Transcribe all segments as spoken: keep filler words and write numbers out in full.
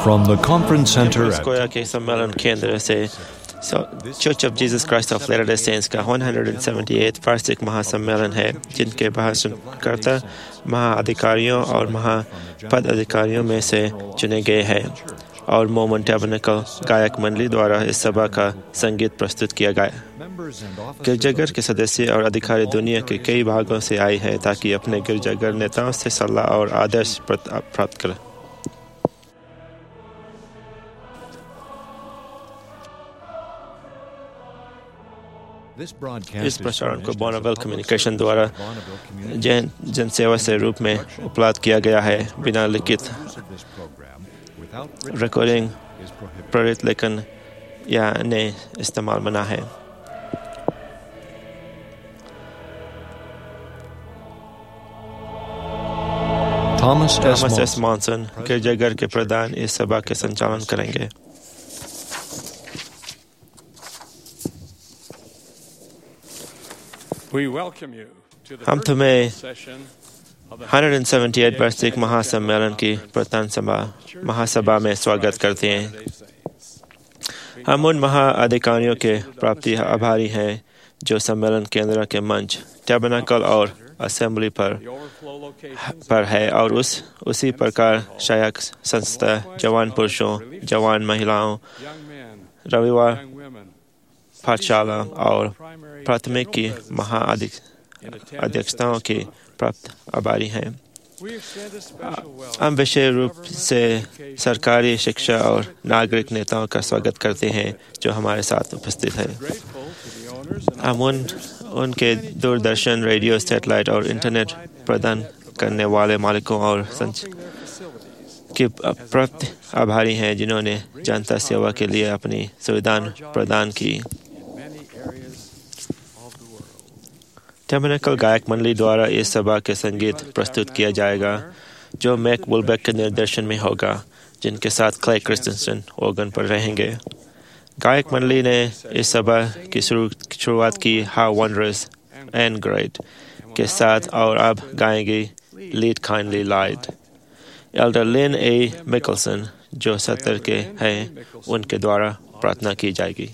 From the conference center at स्कोया के सम्मेलन केंद्र से church of Jesus Christ of latter day saints का एक सौ अठहत्तरवां वार्षिक महासम्मेलन है, जिनके भाषणकर्ता महाअधिकारियों और महापद अधिकारियों में से चुने गए हैं और मोमन टैबरनेकल गायक मंडली द्वारा इस सभा का संगीत प्रस्तुत किया गया। गिरजाघर के सदस्य और अधिकारी दुनिया के कई भागों से आए हैं ताकि अपने गिरजाघर नेताओं से सलाह और आदर्श प्राप्त करें। इस प्रसारण को बॉर्नविल कम्युनिकेशन द्वारा जन जनसेवा से रूप में उपलब्ध किया गया है। बिना लिखित रिकॉर्डिंग, प्रेरित लेखन या ने इस्तेमाल मना है। Thomas S. Thomas S Monson गिरजाघर के प्रधान इस सभा के संचालन करेंगे। हम तुम्हें एक सौ अठहत्तरवें वार्षिक महासम्मेलन की प्रधान सभा महासभा में स्वागत करते हैं। हम उन महाअधिकारियों के प्राप्ति आभारी हैं जो सम्मेलन केंद्र के मंच, टैबरनेकल और असेंबली पर पर है और उस उसी प्रकार सहायक संस्था, जवान पुरुषों, जवान महिलाओं, रविवार पाठशाला और प्राथमिक की महाअध्यक्षताओं की प्राप्त आभारी हैं। हम विशेष रूप से सरकारी शिक्षा और नागरिक नेताओं का स्वागत करते हैं जो हमारे साथ उपस्थित हैं। हम उन उनके दूरदर्शन, रेडियो, सैटेलाइट और इंटरनेट प्रदान करने वाले मालिकों और संच के प्राप्त आभारी हैं जिन्होंने जनता सेवा के लिए अपनी सुविधाएं प्रदान की। टैबरनेकल गायक मंडली द्वारा इस सभा के संगीत प्रस्तुत किया जाएगा जो मैक वुलबेक के निर्देशन में होगा, जिनके साथ क्ले क्रिस्टनसन ऑर्गन पर रहेंगे। गायक मंडली ने इस सभा की शुरुआत की हाउ वंडरस एंड ग्रेट के साथ और अब गाएंगी lead kindly light. Elder Lynn A Mickelsen जो सत्तर के हैं, उनके द्वारा प्रार्थना की जाएगी।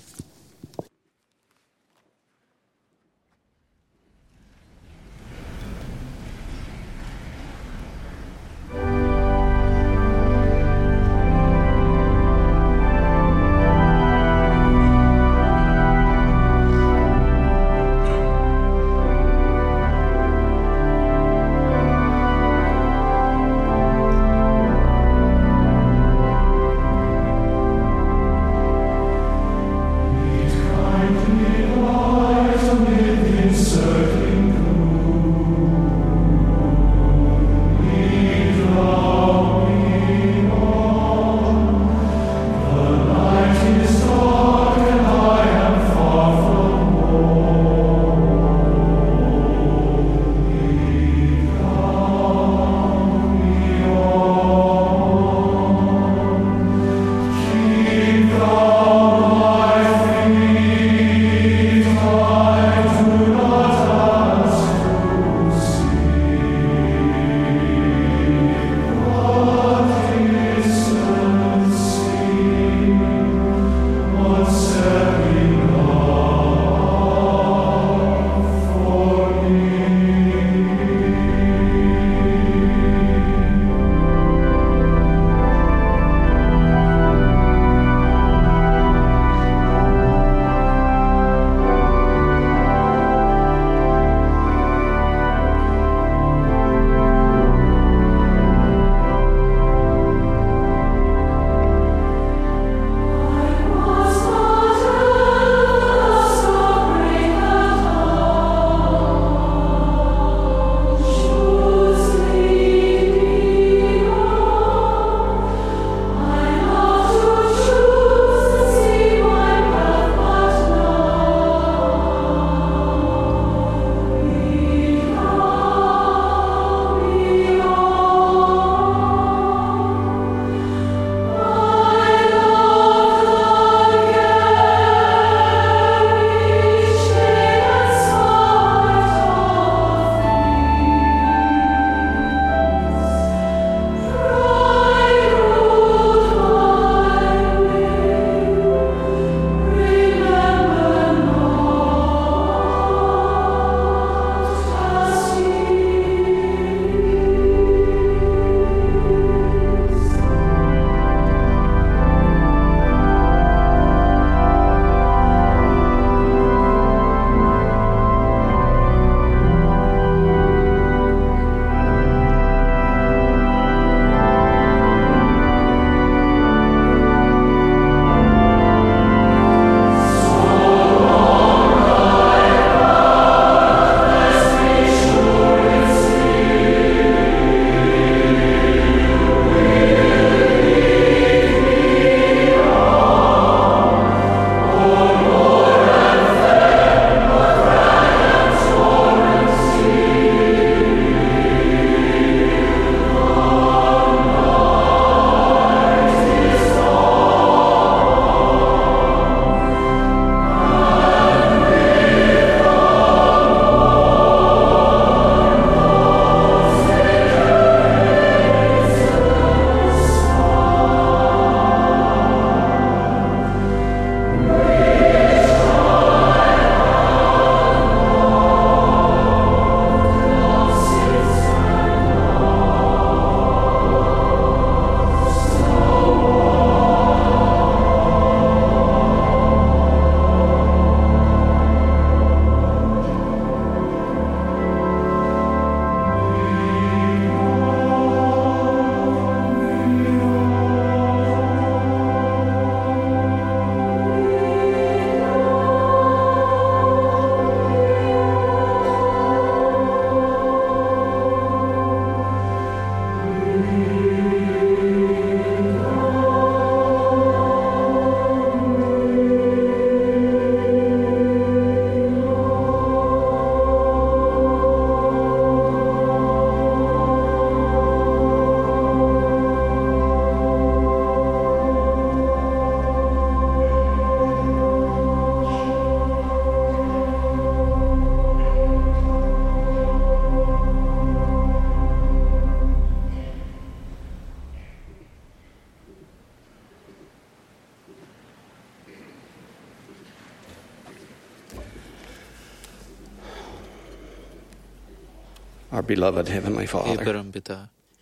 Our beloved Heavenly hey Father, परम पिता,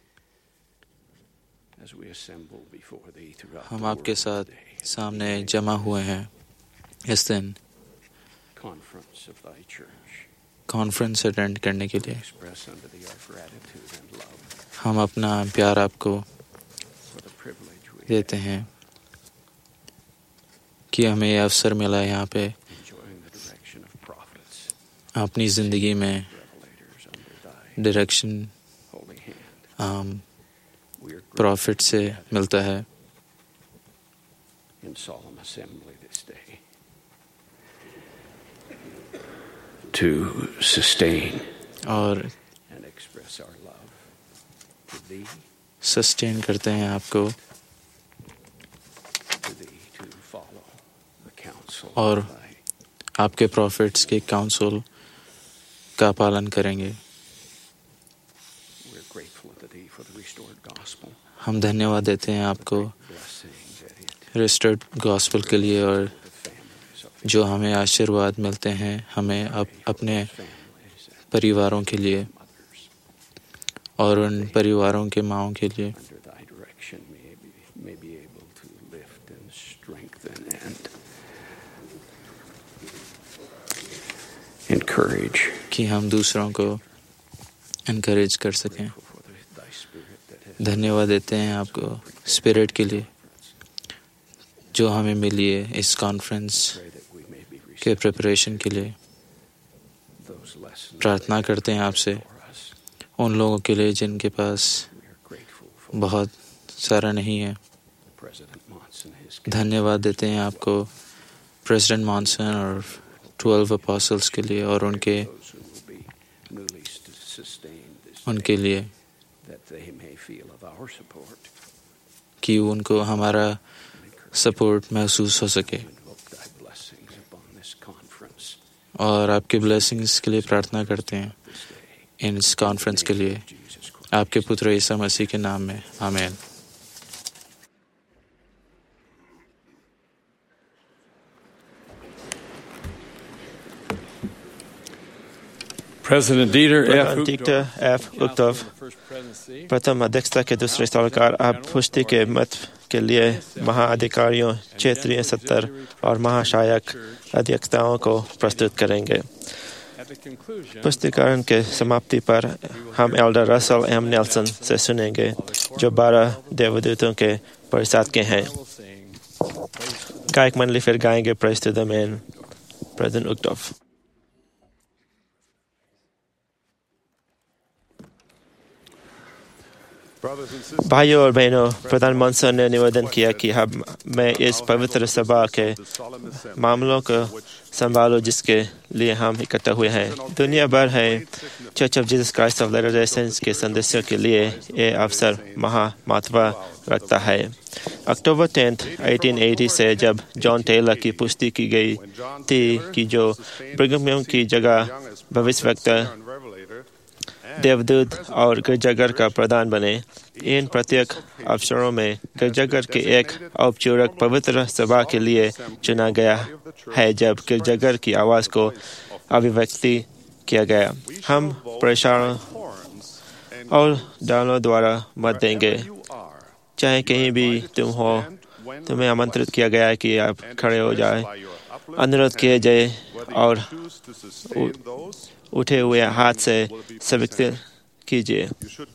as we assemble before Thee throughout हम the आपके world साथ today, सामने जमा हुए हैं इस दिन conference of Thy Church, conference attend करने के लिए। express unto Thee our gratitude and love हम अपना प्यार आपको for the privilege we देते हैं कि हमें यह अवसर मिला है यहाँ पे enjoying the direction of prophets, अपनी ज़िंदगी में revelators under Thy direction holy hand. आम We are grateful प्रॉफिट से मिलता है in solemn assembly this day to sustain और and express our love to Thee, sustain करते हैं आपको to Thee, to follow the counsel और of Thy. आपके प्रॉफिट्स के काउंसिल का पालन करेंगे। We're grateful unto Thee for the restored gospel, हम धन्यवाद देते हैं आपको blessing that it restored gospel के लिए और the families of जो हमें आशीर्वाद मिलते हैं हमें अप, अपने families and परिवारों के लिए mothers और उन परिवारों के माँओं के लिए under Thy direction may be, may be able to lift and strengthen and encourage. कि हम दूसरों को इनकरेज कर सकें। Grateful for the, Thy Spirit that has धन्यवाद देते हैं आपको स्पिरिट के लिए जो हमें मिली है इस conference pray that we may be के receptive प्रिपरेशन के लिए। to those lessons प्रार्थना करते हैं आपसे for us. उन लोगों के लिए जिनके पास We are grateful for बहुत सारा नहीं है। President Monson and his धन्यवाद देते हैं आपको प्रेसिडेंट मॉनसन और ट्वेल्व अपॉसल्स के लिए और उनके those who will be newly st- sustained this उनके day, लिए that they may feel of our support कि उनको हमारा and encourage सपोर्ट महसूस हो सके to invoke Thy blessings upon this conference और आपके ब्लेसिंग्स के लिए प्रार्थना करते हैं this day. इन इस कॉन्फ्रेंस के लिए Jesus Christ. आपके पुत्र ईसा मसीह के नाम में आमीन। President Dieter F. Dieter F. Uchtdorf, प्रथम अध्यक्षता के दूसरे सलाहकार आप पुष्टि के मत के लिए महाअधिकारियों क्षेत्रीय सत्तर और महाशायक अध्यक्षताओं को प्रस्तुत करेंगे। पुष्टिकरण के समाप्ति पर हम एल्डर रसल एम नेल्सन से सुनेंगे जो बारह देवदूतों के परिषद के हैं। गायक मंडली फिर गाएंगे praise to the man. President Uchtdorf. भाइयों और बहनों, प्रधान मॉनसन ने निवेदन किया कि हम मैं इस पवित्र सभा के मामलों को संभालूं जिसके लिए हम इकट्ठा हुए हैं। दुनिया भर है church of Jesus Christ of latter day saints के सदस्यों के लिए ये अवसर महा महत्व रखता है। अक्टूबर टेंथ अठारह सौ अस्सी से जब जॉन टेलर की पुष्टि की गई थी कि जो ब्रिघम यंग की जगह भविष्यवक्ता, देवदूत और गिरजाघर का प्रधान बने, इन प्रत्येक अवसरों में गिरजाघर के एक औपचारिक पवित्र सभा के लिए चुना गया है जब गिरजाघर की आवाज़ को अभिव्यक्ति किया गया। हम प्रसारण और डालों द्वारा मत देंगे, चाहे कहीं भी तुम हो, तुम्हें आमंत्रित किया गया है कि आप खड़े हो जाए, अनुरोध किए जाए और उठे हुए हाथ से स्वीकृत कीजिए।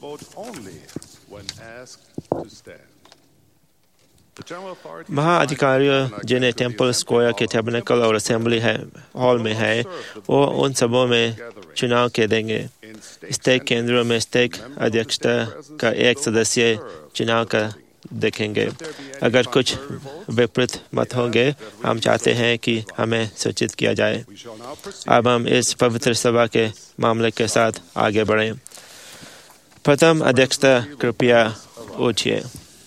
महाअधिकारियों जिन्हें टेम्पल स्क्वायर के टैबरनेकल और असेंबली है हॉल में है, वो उन सबों में चुनाव के देंगे। स्टेक केंद्रों में स्टेक अध्यक्षता का एक सदस्य चुनाव का देखेंगे। अगर कुछ विपरीत मत होंगे, हम चाहते हैं कि हमें सूचित किया जाए। अब हम इस पवित्र सभा के मामले के साथ आगे बढ़ें। प्रथम अध्यक्षता कृपया उठिए।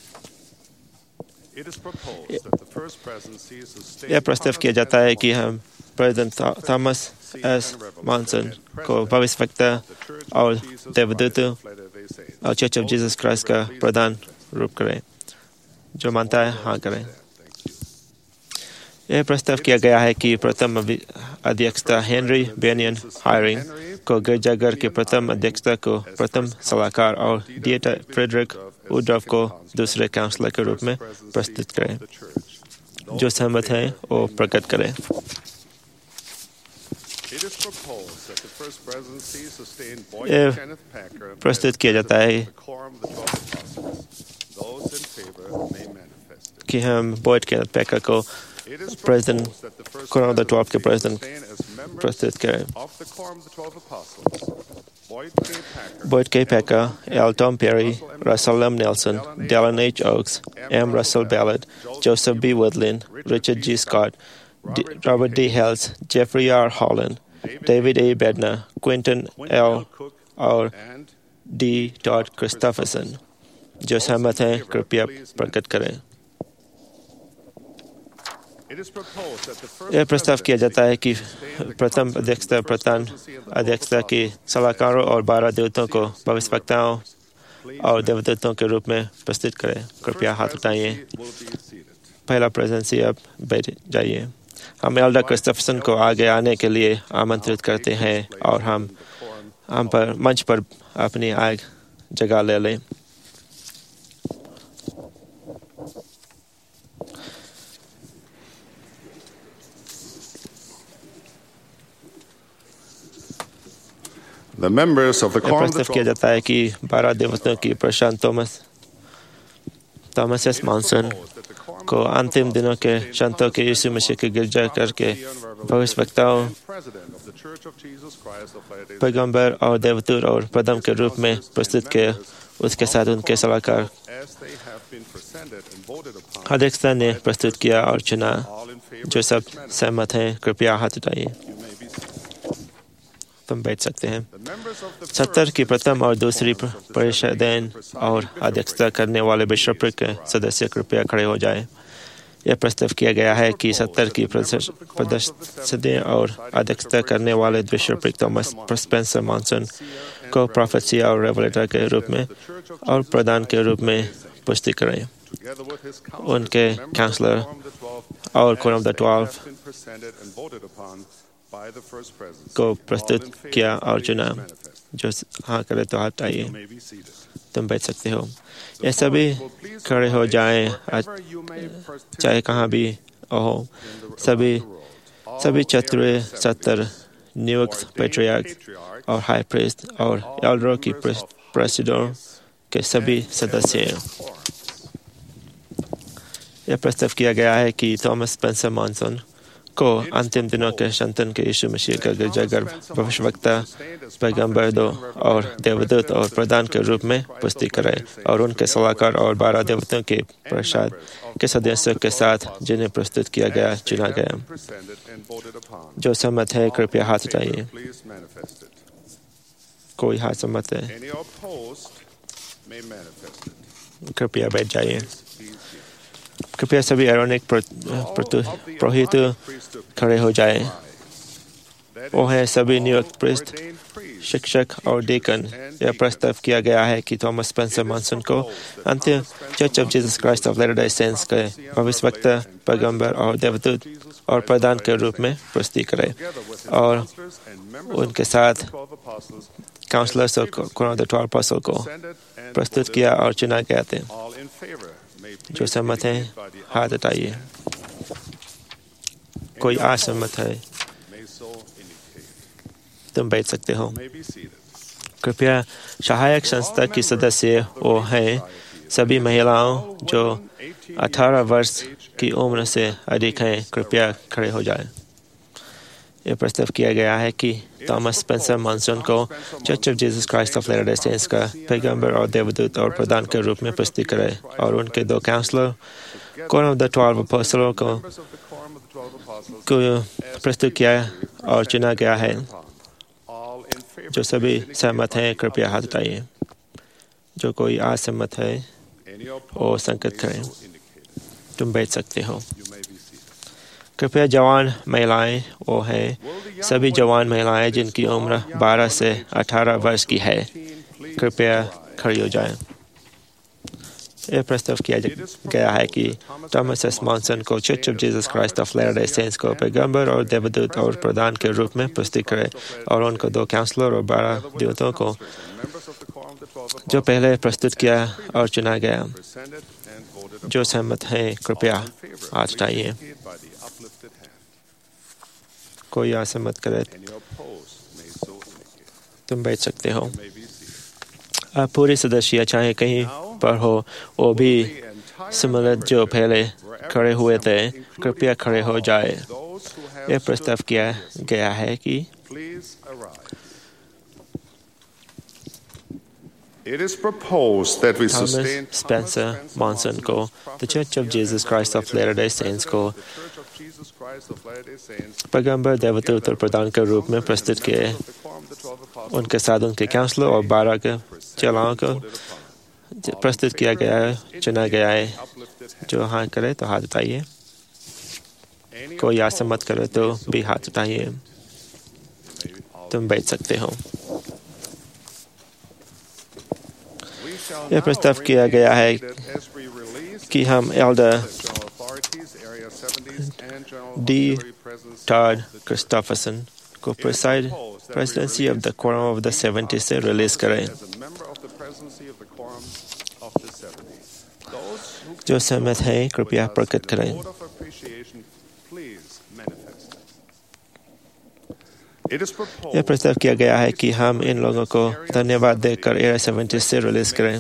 यह प्रस्ताव किया जाता है कि हम प्रेसिडेंट थॉमस एस मॉनसन को भविष्यवक्ता और देवदूतों और चर्च ऑफ जीसस क्राइस्ट का प्रधान रूप करें। जो मानता है हाँ करें। यह प्रस्ताव किया गया है कि प्रथम अध्यक्षता हेनरी बेनियन हायरिंग को गिरजाघर के प्रथम अध्यक्षता को प्रथम सलाहकार और डीएटा फ्रेडरिक उड्रॉव को दूसरे काउंसलर के रूप में प्रस्तुत करें। जो सहमत हैं वो प्रकट करें। ये प्रस्तुत किया जाता है कि हम बॉयड केनेथ पैकर को प्रेसिडेंट कोरम द ट्वेल्व के प्रेसिडेंट प्रस्तुत करें। Boyd K Packer, L Tom Perry, Russell M Nelson, Dallin H Oaks, M Russell Ballard, Joseph B Wirthlin, Richard G Scott, Robert D Hales, Jeffrey R Holland, David A Bednar, Quentin L और D Todd Christofferson. जो सहमत हैं कृपया प्रकट करें। यह प्रस्ताव किया जाता है कि प्रथम अध्यक्षता प्रधान अध्यक्षता की सलाहकारों और बारह देवताओं को भविष्यवक्ताओं और देवदूतों के रूप में प्रस्तुत करें। कृपया हाथ उठाइए। पहला प्रेजेंसी अब बैठ जाइए। हम एल्डर क्रिस्टोफरसन को आगे आने के लिए आमंत्रित करते हैं और हम हम पर मंच पर अपनी आग जगह ले लें। The members of the quorum of the प्रस्ताव किया जाता है कि बारह देवताओं की प्रशांत थॉमस थॉमस एस मॉनसन को अंतिम दिनों के संतों के यीशु मसीह के गिरजा करके भविष्यवक्ताओं, पैगंबर और देवदूत और प्रथम के रूप में प्रस्तुत किए। उसके साथ उनके सलाहकार अध्यक्षता ने प्रस्तुत किया और चुना। जो सब सहमत हैं कृपया हाथ उठाइए। तुम बैठ सकते हैं। सत्तर की प्रथम और दूसरी परिषदें और अध्यक्षता करने वाले बिशप के सदस्य कृपया खड़े हो जाएं। यह प्रस्ताव किया गया है कि सत्तर की परिषदें और अध्यक्षता करने वाले बिशप थॉमस स्पेंसर मॉनसन को प्रोफेसी और रेवलेटर के रूप में और प्रधान के रूप में पुष्टि करें। उनके काउंसलर और कोरम द ट्वेल्व को प्रस्तुत किया और चुना। जो हाँ करे तो हाथ आइए। तुम बैठ सकते हो। ये सभी खड़े हो जाएं, चाहे कहाँ भी हो। सभी सभी चतुर सत्तर नियुक्त पैट्रियार्क और हाई प्रीस्ट और एल्डरों की प्रेसिडों के सभी सदस्य हैं। यह प्रस्ताव किया गया है कि थॉमस स्पेंसर मॉनसन को अंतिम दिनों के संतन के यीशु मसीह का गिरजाघर भविष्यवक्ता, पैगंबर दो और देवदूत और प्रधान के रूप में पुष्टि करें और उनके सलाहकार और बारह देवताओं के प्रसाद के सदस्यों के साथ जिन्हें प्रस्तुत किया गया चुना गया। जो सहमत है कृपया हाथ उठाइए। कोई हाथ सहमत है कृपया बैठ जाइए। कृपया सभी एरोनिक पुरोहित खड़े हो जाएं। वो है सभी नियुक्त प्रीस्ट, शिक्षक और डीकन। यह प्रस्ताव किया गया है कि थॉमस स्पेंसर मॉनसन को अंतिम church of Jesus Christ of latter day saints के भविष्यवक्ता, पैगंबर और देवदूत और प्रधान के रूप में पुष्टि करें और उनके साथ काउंसलर्स और कोरम द ट्वेल्व अपोस्टल को प्रस्तुत किया और चुना गया थे। जो सहमत हैं हाथ उठाइए। कोई असहमत है तुम बैठ सकते हो। कृपया सहायक संस्था की सदस्य वो हैं सभी महिलाओं जो अठारह वर्ष की उम्र से अधिक हैं कृपया खड़े हो जाएं। यह प्रस्ताव किया गया है कि थॉमस स्पेंसर मॉनसन को church of Jesus Christ of latter day saints का पैगंबर और देवदूत और प्रधान के रूप में पुष्टि करें और उनके दो काउंसलर कोरम द ट्वेल्व अपोस्टलों को प्रस्तुत किया और चुना गया है। जो सभी सहमत हैं कृपया हाथ उठाइए। जो कोई असहमत है वो संकेत करें। तुम बैठ सकते हो। कृपया जवान महिलाएं वो हैं सभी जवान महिलाएं जिनकी उम्र बारह से अठारह वर्ष की है कृपया खड़ी हो जाएं। यह प्रस्ताव किया गया है कि थॉमस एस मॉनसन को church of Jesus Christ of latter day saints को पैगंबर और देवदूत और प्रधान के रूप में प्रस्तुत करे और उनको दो काउंसलर और बारह दूतों को जो पहले प्रस्तुत किया और चुना गया जो सहमत हैं कृपया हाथ उठाइए। कोई असहमत करे तुम बैठ सकते हो। आप पूरे सदस्य चाहे कहीं पर हो वो भी सम्मिलित जो पहले खड़े हुए थे कृपया खड़े हो जाए। यह प्रस्ताव किया गया है कि It is proposed that we sustain Thomas Spencer Monson को The Church of Jesus Christ of Latter-day Saints को पैगंबर देवदूत और प्रधान के रूप में प्रस्तुत किए। उनके साथ उनके काउंसलर और बारह के चेलाओं को प्रस्तुत किया गया है चुना गया है। जो हाँ करे तो हाथ उठाइए। कोई असहमत करे तो भी हाथ उठाइए। तुम बैठ सकते हो। यह प्रस्ताव किया गया है कि हम एल्डर डी टॉड क्रिस्टोफरसन को preside presidency of the quorum of the seventy से रिलीज करें। जो सहमत है कृपया प्रकट करें। यह प्रस्ताव किया गया है कि हम इन लोगों को धन्यवाद देकर एयर सेवेंटी से रिलीज करें।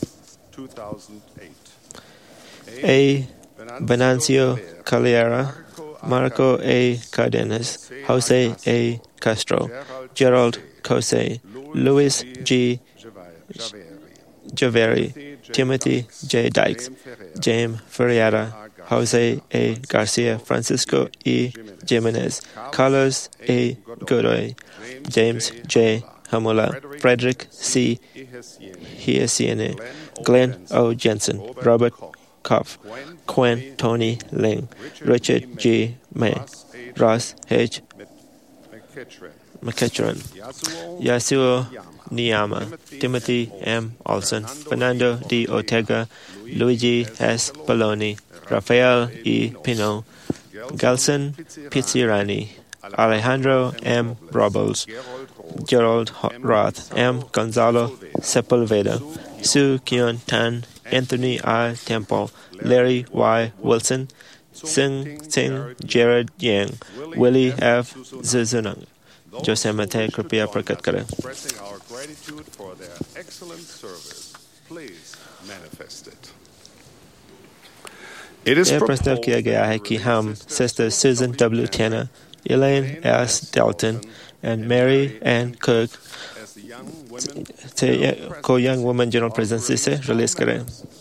ए Venancio Calera, Marco A. Cardenas, Jose A. Castro, Gerald Cose, Luis G. Javeri, Timothy J. Dykes, James Ferreira, Jose A. Garcia, Francisco E. Jimenez, Carlos A. Godoy, James J. Hamula, Frederick C. Hiesiene, Glenn O. Jensen, Robert Kopf, Quen Tony Ling, Richard G. May, Ross H. McEachran, Yasuo Niyama, Timothy M. Olson, Fernando D. Ortega, Luigi S. Belloni, Rafael E. Pino, Gelson Pizzirani, Alejandro M. Robles, Gerald Roth, M. Gonzalo Sepulveda, Su Kyun Tan, Anthony R. Temple, Larry Y. Wilson, Sing Sing Jared Yang, Willie F. Zuzunang। जो सहमत है कृपया प्रकट करें। यह प्रस्ताव किया गया है कि हम sister Susan W Tanner, Elaine S Dalton और मैरी एन कुक को यंग वुमेन जनरल प्रेसिडेंसी से रिलीज करें।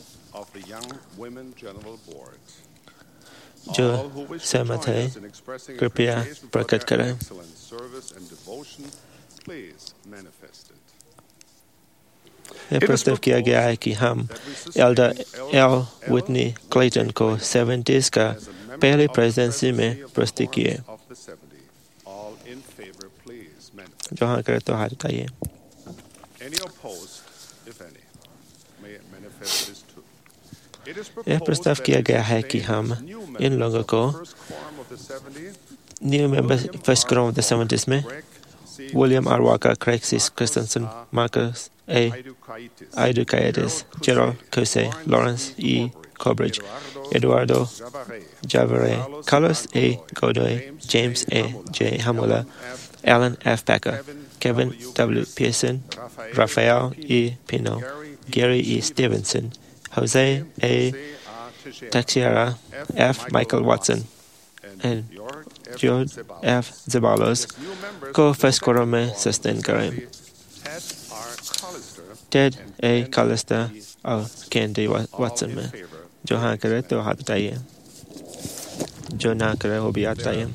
जो सहमत है कृपया प्रकट करें। यह प्रस्ताव किया गया है कि हम एल्डर एल विटनी क्लेटन को सेवेंटीज का पहली प्रेसिडेंसी में प्रस्तुत किए। जो हाँ करे तो हाथ उठाइए। यह प्रस्ताव किया गया है कि हम इन लोगों को new members first quorum of the seventies में William R Walker, Craig C Christensen, Marcus A Aidukaitis, Gerald Causse, Lawrence E Corbridge, Eduardo जावरे, Carlos A Godoy, James A J Hamula, Allan F Packer, Kevin W Pearson, Rafael E Pino, Gary E Stevenson, Jose A. Teixeira, F. Michael Watson, and George F. Zabalos को first quorum में sustain करें। Ted A Callister और Kent D Watson में जो हाँ करे तो हाथ उठाइए। जो ना करे वो भी हाथ उठाइए।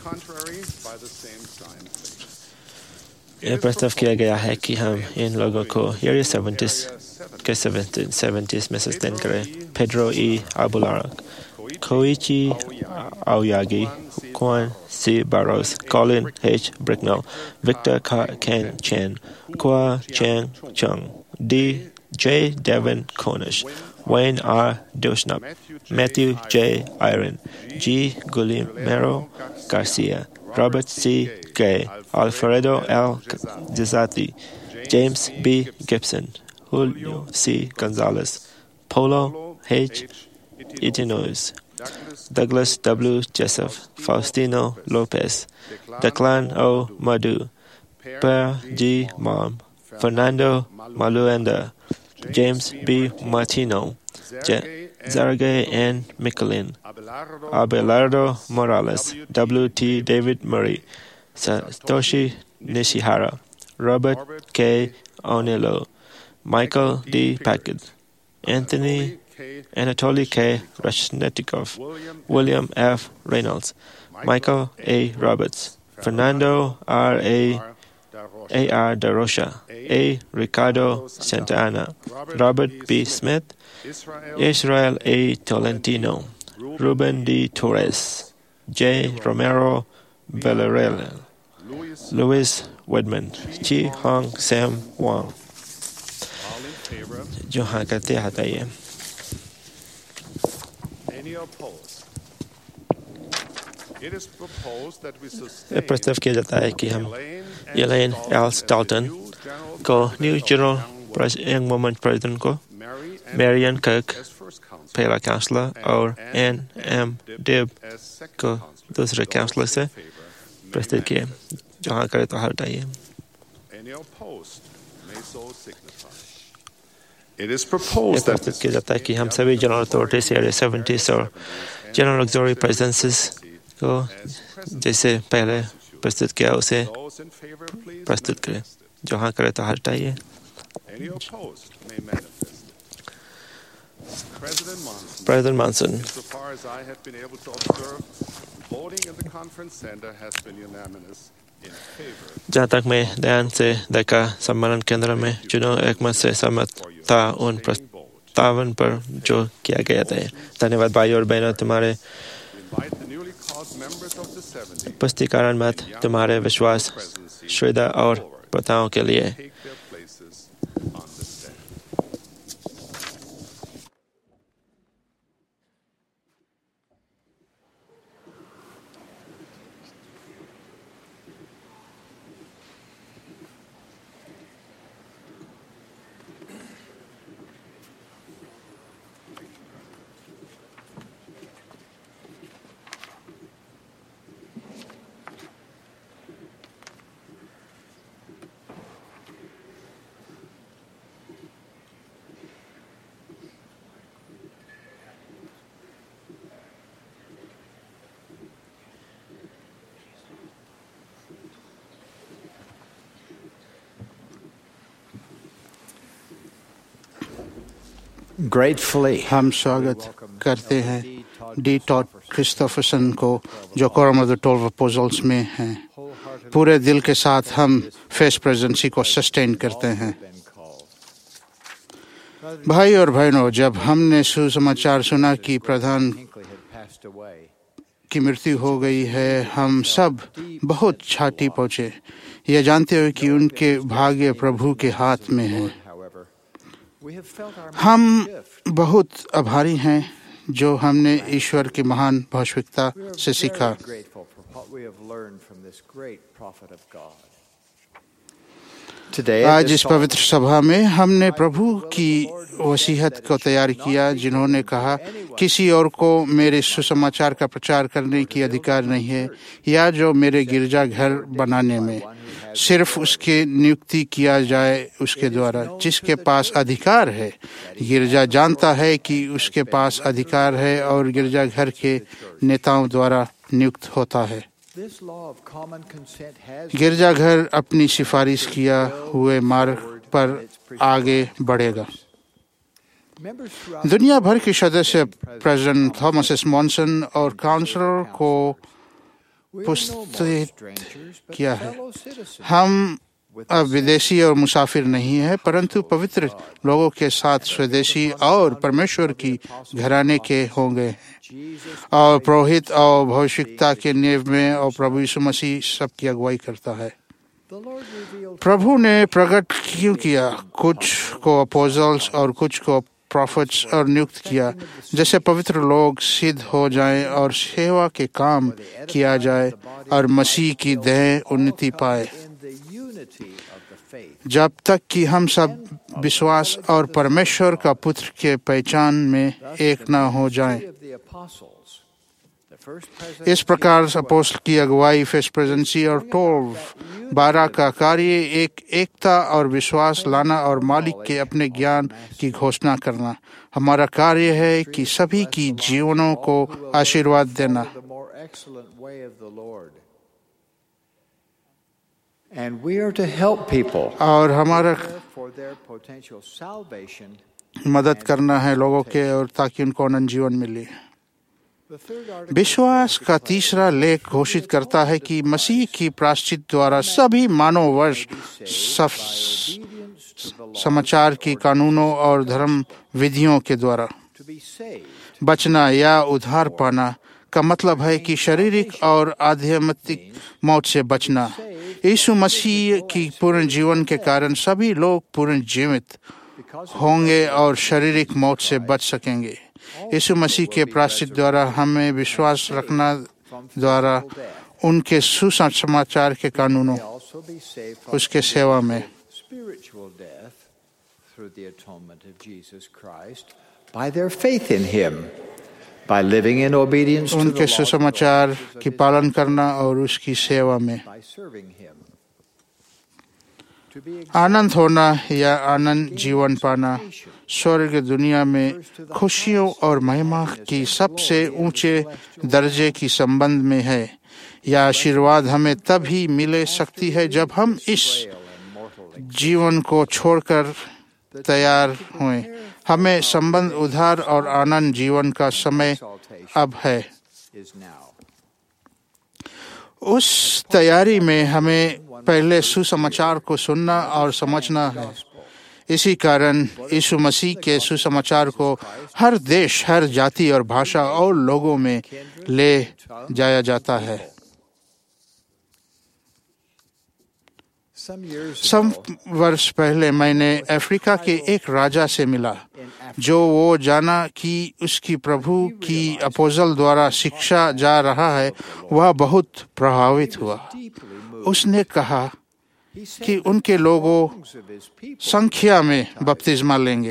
यह प्रस्ताव किया गया है कि हम इन लोगों को ईयर सेवेंटीज के सेवेंटीज में सस्टेन करें। Pedro E Abularach, Koichi Aoyagi, Juan C Barros, Colin H Bricknell, Victor Kan Chan, Kwa Chang Chung, D J Devon Cornish, Wayne R. Dushnap, Matthew J. Iron, G. Guillermo Garcia, Robert C. Gay, Alfredo L. Dizati, James B. Gibson, Julio C. Gonzalez, Polo H. Itinois, Douglas W. Jessup, Faustino Lopez, Declan O. Madu, Per G. Mom, Fernando Maluenda, James B. Martino, Zargay N. Michelin, Abelardo Morales, W. T. David Murray, Satoshi Nishihara, Robert K. Onilo, Michael D. Packard, Anthony Anatoly K. Rashnetikov, William F. Reynolds, Michael A. Roberts, Fernando R. A. A R. DaRocha, A. Ricardo Santana, Robert B. Smith, Israel A. Tolentino, Ruben D. Torres, J. Romero Villarreal, Louis Wedman, Chi Hong Sam Wang. जो हाँ करते हटाइए. प्रस्ताव किया जाता है कि हम एलेन एल स्टाल्टन को new general young women president को, मैरियन कर्क पहला काउंसलर और एन एम डेब को दूसरे काउंसलर से प्रस्तुत किए. जो हाँ करे तो हटाइए. यह प्रस्तुत किया जाता है कि हम सभी जनरल अथॉरिटीज एरिया सेवेंटीज और जनरल ऑक्सिलरी प्रेसिडेंसीज को जैसे पहले प्रस्तुत किया उसे प्रस्तुत करें. जो हाँ करे तो हटाइए. प्रेसिडेंट मॉनसन, जहाँ तक मैं ध्यान से देखा, सम्मेलन केंद्र में चुनाव एकमत से सहमत था उन प्रस्तावन पर जो किया गया था. धन्यवाद भाई और बहनों, तुम्हारे पुष्टिकरण मत, तुम्हारे विश्वास, श्रद्धा और प्रथाओं के लिए. Gratefully, हम स्वागत करते हैं डी टॉड क्रिस्टोफरसन को जो quorum of the twelve apostles में हैं. पूरे दिल के साथ हम फेस प्रेजेंसी को सस्टेन करते हैं. भाई और बहनों, जब हमने सुसमाचार सुना कि प्रधान की मृत्यु हो गई है, हम सब बहुत छाती पहुंचे, यह जानते हुए कि उनके भाग्य प्रभु के हाथ में है. हम बहुत आभारी हैं जो हमने ईश्वर की महान भविष्यवक्ता से सीखा. आज इस पवित्र सभा में हमने प्रभु की वसीयत को तैयार किया, जिन्होंने कहा, किसी और को मेरे सुसमाचार का प्रचार करने की अधिकार नहीं है या जो मेरे गिरजा घर बनाने में, सिर्फ उसके नियुक्ति किया जाए उसके द्वारा. जिसके पास अधिकार है, गिरजा जानता है कि उसके पास अधिकार है और गिरजा घर के नेताओं द्वारा नियुक्त होता है. गिरजाघर अपनी सिफारिश किया हुए मार्ग पर आगे बढ़ेगा. दुनिया भर के सदस्य प्रेसिडेंट थॉमस एस मॉनसन और काउंसलर को पुरस्कृत किया है. हम अब विदेशी और मुसाफिर नहीं है, परंतु पवित्र लोगों के साथ स्वदेशी और परमेश्वर की घराने के होंगे और पुरोहित और भविष्यवक्ता के नींव में, और प्रभु यीशु मसीह सबकी अगुवाई करता है. प्रभु ने प्रकट क्यों किया, कुछ को अपोस्टल्स और कुछ को प्रॉफिट्स और नियुक्त किया, जैसे पवित्र लोग सिद्ध हो जाएं और सेवा के काम किया जाए और मसीह की देह उन्नति पाए, जब तक कि हम सब विश्वास और परमेश्वर का पुत्र के पहचान में एक न हो जाएं। इस प्रकार अपोस्तल की अगुवाई, फेस्ट प्रेजेंसी और टोल्व बारह का कार्य एक एकता और विश्वास लाना और मालिक के अपने ज्ञान की घोषणा करना। हमारा कार्य है कि सभी की जीवनों को आशीर्वाद देना। And we are to help people और हमारा for their potential salvation. मदद करना है लोगों के और ताकि उनको अनंत जीवन मिले। विश्वास का तीसरा लेख घोषित करता है कि मसीह की प्रायश्चित द्वारा सभी मानव वर्ष समाचार की कानूनों और धर्म विधियों के द्वारा बचना या उद्धार पाना का मतलब है कि शारीरिक और आध्यात्मिक मौत से बचना। यीशु मसीह की पूर्ण जीवन के कारण सभी लोग पूर्ण जीवित होंगे और शारीरिक मौत से बच सकेंगे। यीशु मसीह के प्रायश्चित द्वारा हमें विश्वास रखना द्वारा उनके सुसमाचार के कानूनों उसके सेवा में by their faith in him, by living in obedience to उनके सुसमाचार की पालन करना और उसकी सेवा में आनंद होना या आनंद जीवन पाना स्वर्ग दुनिया में खुशियों और महिमा की सबसे ऊंचे दर्जे की संबंध में है। यह आशीर्वाद हमें तब ही मिल सकती है जब हम इस जीवन को छोड़कर तैयार हुए। हमें संबंध उद्धार और आनंद जीवन का समय अब है। उस तैयारी में हमें पहले सुसमाचार को सुनना और समझना है। इसी कारण यीशु मसीह के सुसमाचार को हर देश, हर जाति और भाषा और लोगों में ले जाया जाता है। some वर्ष पहले मैंने अफ्रीका के एक राजा से मिला जो वो जाना कि उसकी प्रभु की अपोजल द्वारा शिक्षा जा रहा है। वह बहुत प्रभावित हुआ। उसने कहा कि उनके लोगों संख्या में बपतिस्मा लेंगे।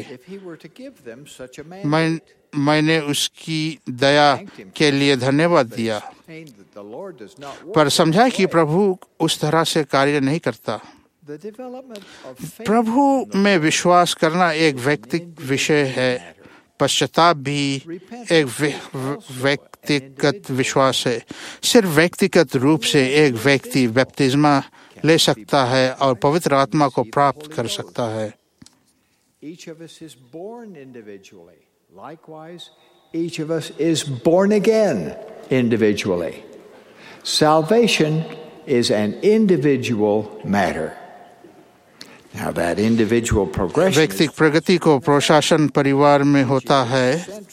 मैं मैंने उसकी दया के लिए धन्यवाद दिया, पर समझा कि प्रभु उस तरह से कार्य नहीं करता। प्रभु में विश्वास करना एक व्यक्तिगत विषय है। पश्चाताप भी एक व्यक्तिगत विश्वास है। सिर्फ व्यक्तिगत रूप से एक व्यक्ति बपतिस्मा ले सकता है और पवित्र आत्मा को प्राप्त कर सकता है। Likewise, each of us is born again individually. Salvation is an individual matter. Now that individual progression व्यक्तिगत प्रगति को प्रोत्साहन परिवार में होता है।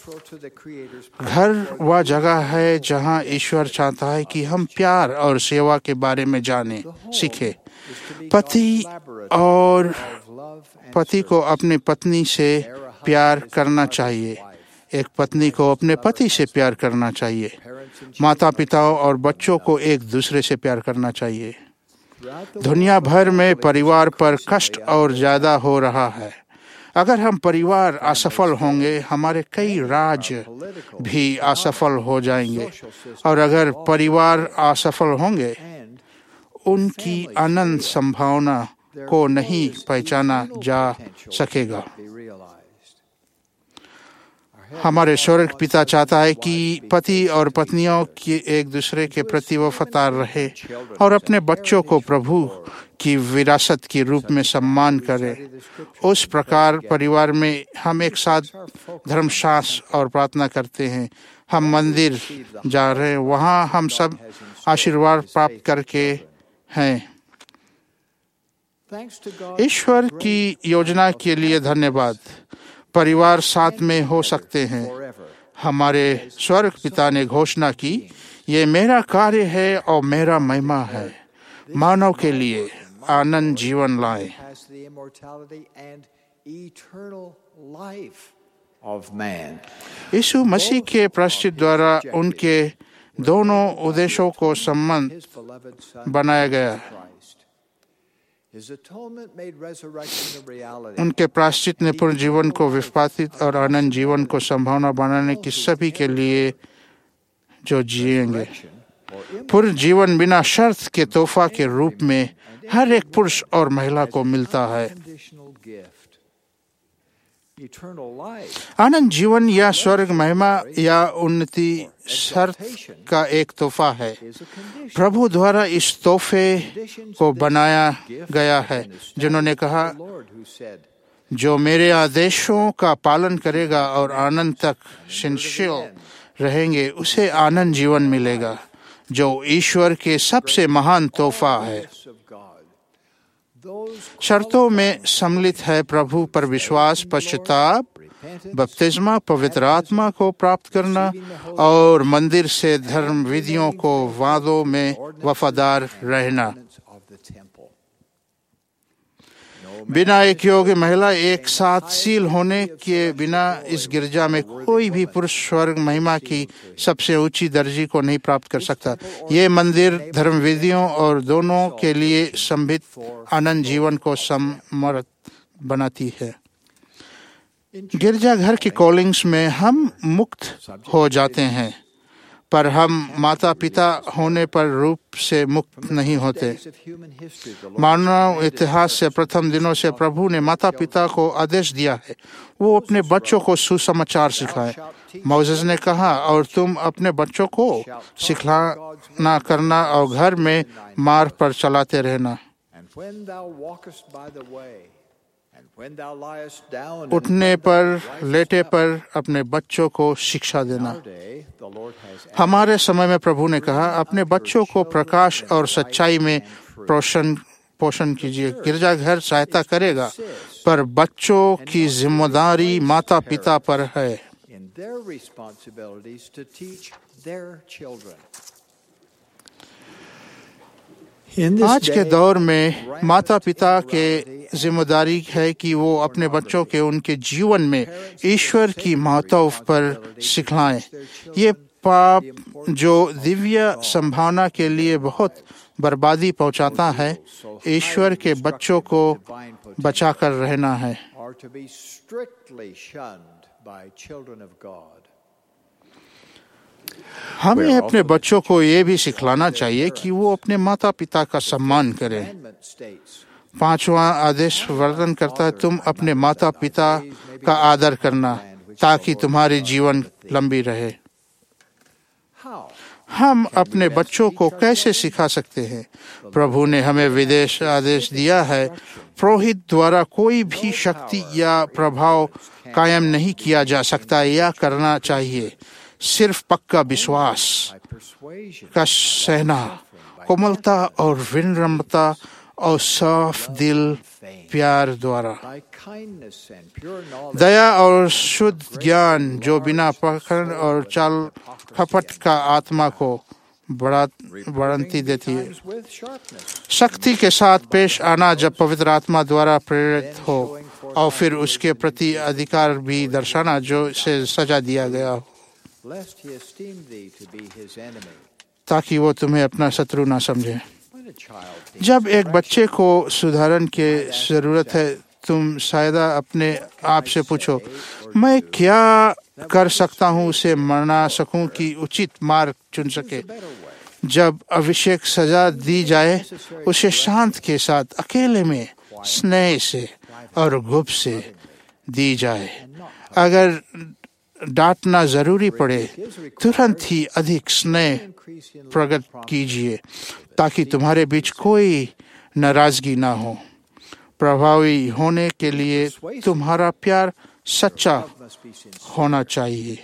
घर वह जगह है जहां ईश्वर चाहता है कि हम प्यार और सेवा के बारे में जानें, सीखें। पति और पति को अपनी पत्नी से प्यार करना चाहिए। एक पत्नी को अपने पति से प्यार करना चाहिए। माता पिताओं और बच्चों को एक दूसरे से प्यार करना चाहिए। दुनिया भर में परिवार पर कष्ट और ज्यादा हो रहा है। अगर हम परिवार असफल होंगे, हमारे कई राज्य भी असफल हो जाएंगे। और अगर परिवार असफल होंगे, उनकी अनंत संभावना को नहीं पहचाना जा सकेगा। हमारे स्वर्ग पिता चाहता है कि पति और पत्नियों की एक दूसरे के प्रति वफादार रहे और अपने बच्चों को प्रभु की विरासत के रूप में सम्मान करे। उस प्रकार परिवार में हम एक साथ धर्मशास्त्र और प्रार्थना करते हैं। हम मंदिर जा रहे हैं, वहाँ हम सब आशीर्वाद प्राप्त करके हैं। ईश्वर की योजना के लिए धन्यवाद। परिवार साथ में हो सकते हैं। हमारे स्वर्ग पिता ने घोषणा की, ये मेरा कार्य है और मेरा महिमा है। मानव के लिए आनंद जीवन लाए। यीशु मसीह के प्रायश्चित द्वारा उनके दोनों उद्देश्यों को संबंध बनाया गया। उनके प्रायश्चित ने पूर्ण जीवन को विस्तारित और अनंत जीवन को संभावना बनाने की सभी के लिए जो जिएंगे। पूर्ण जीवन बिना शर्त के तोहफा के रूप में हर एक पुरुष और महिला को मिलता है। आनंद जीवन या स्वर्ग महिमा या उन्नति शर्त का एक तोहफा है। प्रभु द्वारा इस तोहफे को बनाया गया है, जिन्होंने कहा, जो मेरे आदेशों का पालन करेगा और आनंद तक सहनशील रहेंगे उसे आनंद जीवन मिलेगा, जो ईश्वर के सबसे महान तोहफा है। शर्तों में सम्मिलित है प्रभु पर विश्वास, पश्चाताप, बपतिस्मा, पवित्र आत्मा को प्राप्त करना और मंदिर से धर्म विधियों को वादों में वफादार रहना। बिना एक योग्य महिला एक साथ सील होने के बिना इस गिरजा में कोई भी पुरुष स्वर्ग महिमा की सबसे ऊंची दर्जे को नहीं प्राप्त कर सकता। ये मंदिर धर्म विधियों और दोनों के लिए संभित आनंद जीवन को समर्थ बनाती है। गिरजाघर की कॉलिंग्स में हम मुक्त हो जाते हैं, पर हम माता पिता होने पर रूप से मुक्त नहीं होते। मानव इतिहास से प्रथम दिनों से प्रभु ने माता पिता को आदेश दिया है वो अपने बच्चों को सुसमाचार सिखाएं। मोसेस ने कहा, और तुम अपने बच्चों को सिखाना करना और घर में मार्ग पर चलाते रहना। उठने पर लेटे पर अपने बच्चों को शिक्षा देना। हमारे समय में प्रभु ने कहा, अपने बच्चों को प्रकाश और सच्चाई में पोषण पोषण कीजिए। गिरजाघर सहायता करेगा, पर बच्चों की जिम्मेदारी माता पिता पर है। आज के दौर में माता पिता के जिम्मेदारी है कि वो अपने बच्चों के उनके जीवन में ईश्वर की महत्व पर सिखलाएं। ये पाप जो दिव्य संभावना के लिए बहुत बर्बादी पहुंचाता है, ईश्वर के बच्चों को बचाकर रहना है। हमें अपने बच्चों को ये भी सिखलाना चाहिए कि वो अपने माता पिता का सम्मान करें। पांचवा आदेश वर्णन करता है, तुम अपने माता पिता का आदर करना ताकि तुम्हारी जीवन लंबी रहे। हम अपने बच्चों को कैसे सिखा सकते हैं? प्रभु ने हमें विदेश आदेश दिया है, पुरोहित द्वारा कोई भी शक्ति या प्रभाव कायम नहीं किया जा सकता या करना चाहिए। सिर्फ पक्का विश्वास का सहना, कोमलता और विनम्रता और साफ दिल प्यार द्वारा, दया और शुद्ध ज्ञान जो बिना पकड़ और चाल खपट का आत्मा को बढ़ा बढ़ती देती है। शक्ति के साथ पेश आना जब पवित्र आत्मा द्वारा प्रेरित हो, और फिर उसके प्रति अधिकार भी दर्शाना जो से सजा दिया गया हो, ताकि वो तुम्हें अपना शत्रु ना समझे। जब एक बच्चे को सुधारन की जरूरत है, तुम शायद अपने आप से पूछो, मैं क्या कर सकता हूँ उसे मना सकूं कि उचित मार्ग चुन सके। जब अभिषेक सजा दी जाए, उसे शांत के साथ अकेले में स्नेह से और गुप्त से दी जाए। अगर डांटना जरूरी पड़े, तुरंत ही अधिक स्नेह प्रकट कीजिए ताकि तुम्हारे बीच कोई नाराजगी ना हो। प्रभावी होने के लिए तुम्हारा प्यार सच्चा होना चाहिए।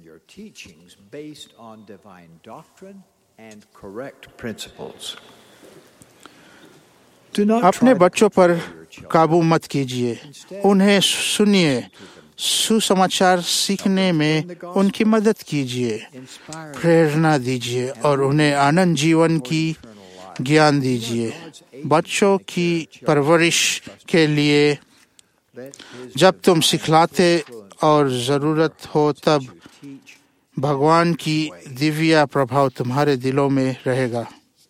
अपने बच्चों पर काबू मत कीजिए, उन्हें सुनिए, सुसमाचार सीखने में उनकी मदद कीजिए, प्रेरणा दीजिए और उन्हें आनंद जीवन की ज्ञान दीजिए। बच्चों की परवरिश के लिए जब तुम सिखलाते और ज़रूरत हो तब भगवान की दिव्य प्रभाव तुम्हारे दिलों में रहेगा।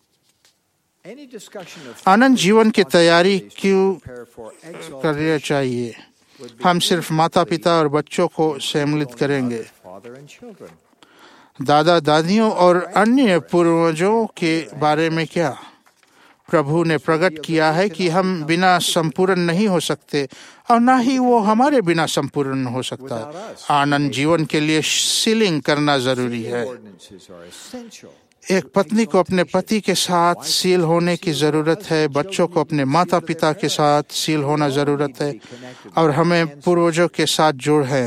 आनंद जीवन की तैयारी क्यों करनी चाहिए? हम सिर्फ माता पिता और बच्चों को सम्मिलित करेंगे। दादा दादियों और अन्य पूर्वजों के बारे में क्या? प्रभु ने प्रकट किया है कि हम बिना संपूर्ण नहीं हो सकते और ना ही वो हमारे बिना संपूर्ण हो सकता। आनंद जीवन के लिए सीलिंग करना जरूरी है। एक पत्नी को अपने पति के साथ सील होने की जरूरत है, बच्चों को अपने माता पिता के साथ सील होना जरूरत है और हमें पूर्वजों के साथ जोड़ है।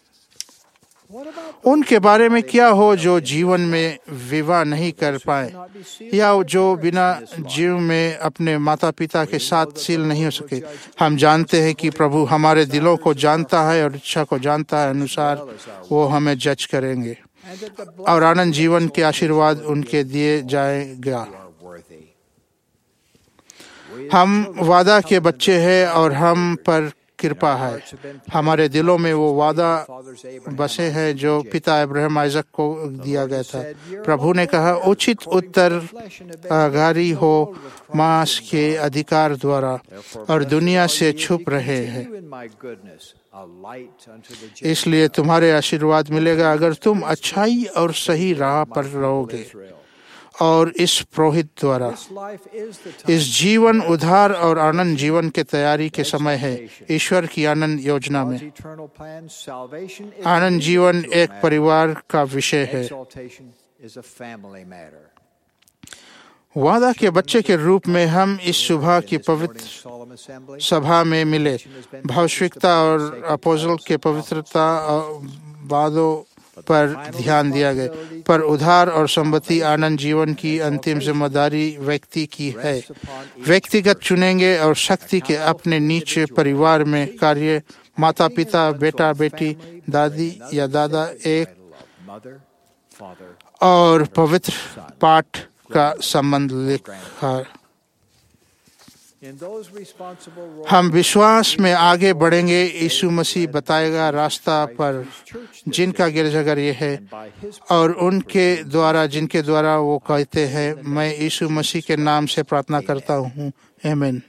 उनके बारे में क्या हो जो जीवन में विवाह नहीं कर पाए या जो बिना जीव में अपने माता पिता के साथ सील नहीं हो सके? हम जानते हैं कि प्रभु हमारे दिलों को जानता है और इच्छा को जानता है, अनुसार वो हमें जज करेंगे और आनंद जीवन के आशीर्वाद उनके दिए जाएगा। हम वादा के बच्चे हैं और हम पर कृपा है। हमारे दिलों में वो वादा बसे हैं जो पिता इब्राहिम आइजक को दिया गया था। प्रभु ने कहा, उचित उत्तराधिकारी हो मांस के अधिकार द्वारा और दुनिया से छुप रहे हैं, इसलिए तुम्हारे आशीर्वाद मिलेगा अगर तुम अच्छाई और सही राह पर रहोगे। और इस पुरोहित द्वारा इस जीवन उद्धार और आनंद जीवन के तैयारी के समय है। ईश्वर की आनंद योजना में आनंद जीवन एक परिवार का विषय है। वादा के बच्चे के रूप में हम इस सुबह की पवित्र सभा में मिले। भविष्यवक्ता और अपोस्तल के पवित्रता वादों पर ध्यान दिया गया, पर उद्धार और संपत्ति आनंद जीवन की अंतिम जिम्मेदारी व्यक्ति की है। व्यक्तिगत चुनेंगे और शक्ति के अपने नीचे परिवार में कार्य, माता पिता, बेटा बेटी, दादी या दादा, एक और पवित्र पाठ का संबंध लिखा। हम विश्वास में आगे बढ़ेंगे। यीशु मसीह बताएगा रास्ता पर जिनका गिरजाघर ये है और उनके द्वारा जिनके द्वारा वो कहते हैं, मैं यीशु मसीह के नाम से प्रार्थना करता हूँ, आमीन।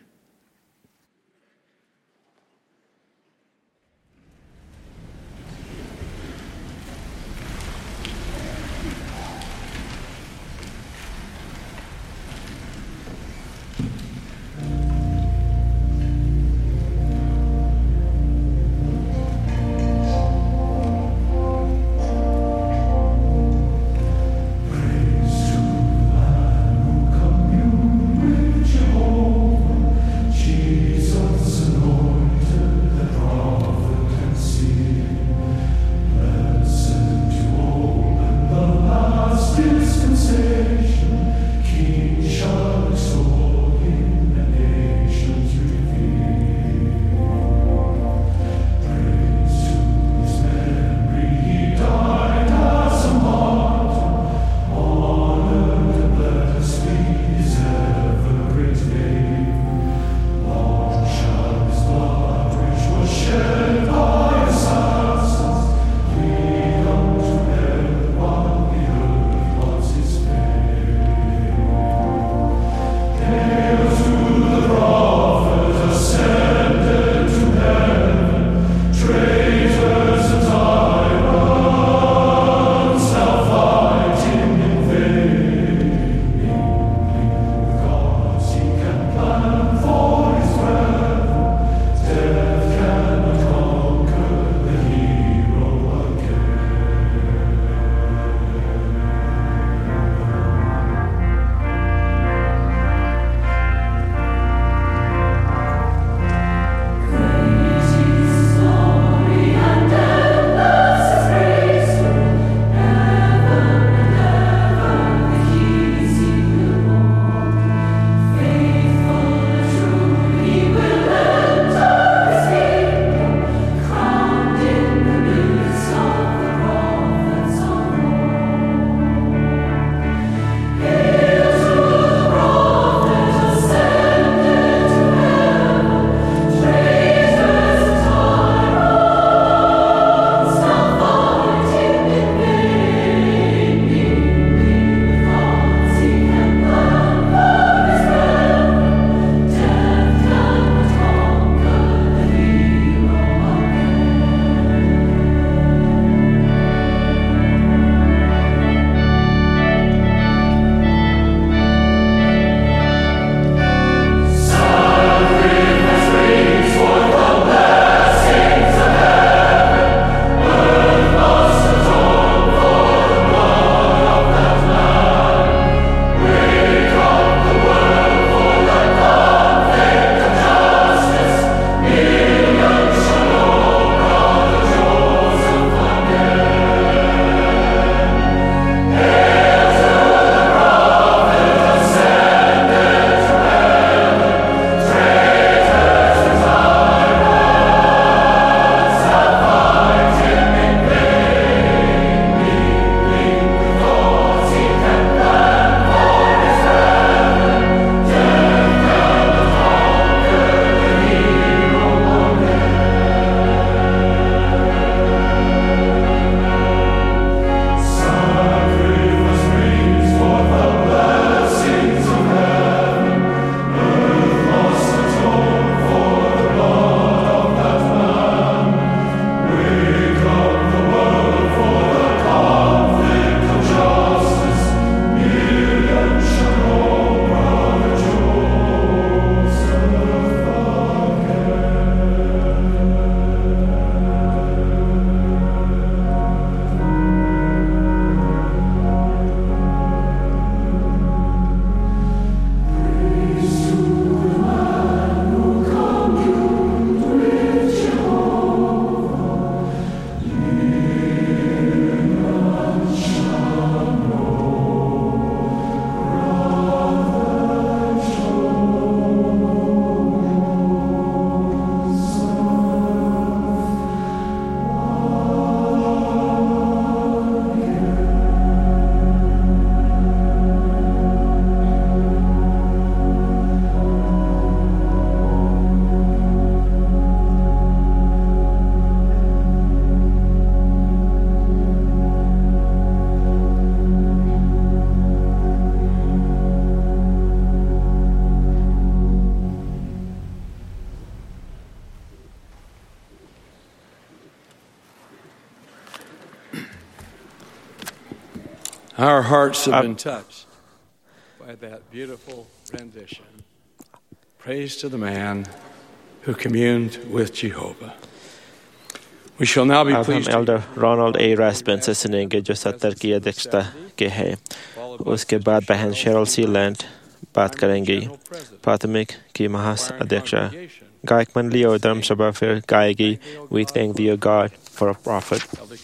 Our hearts have been touched by that beautiful rendition. Praise to the man who communed with Jehovah. We shall now be अब हम pleased to elder Ronald A Rasband से सुनेंगे जो सत्तर की अध्यक्षता के हैं। उसके बाद बहन शेरल सी लैंड बात करेंगी। प्राथमिक की महाअध्यक्षा गायक मंडली और धर्म सभा फिर गाएगी We thank thee, O God, for a prophet।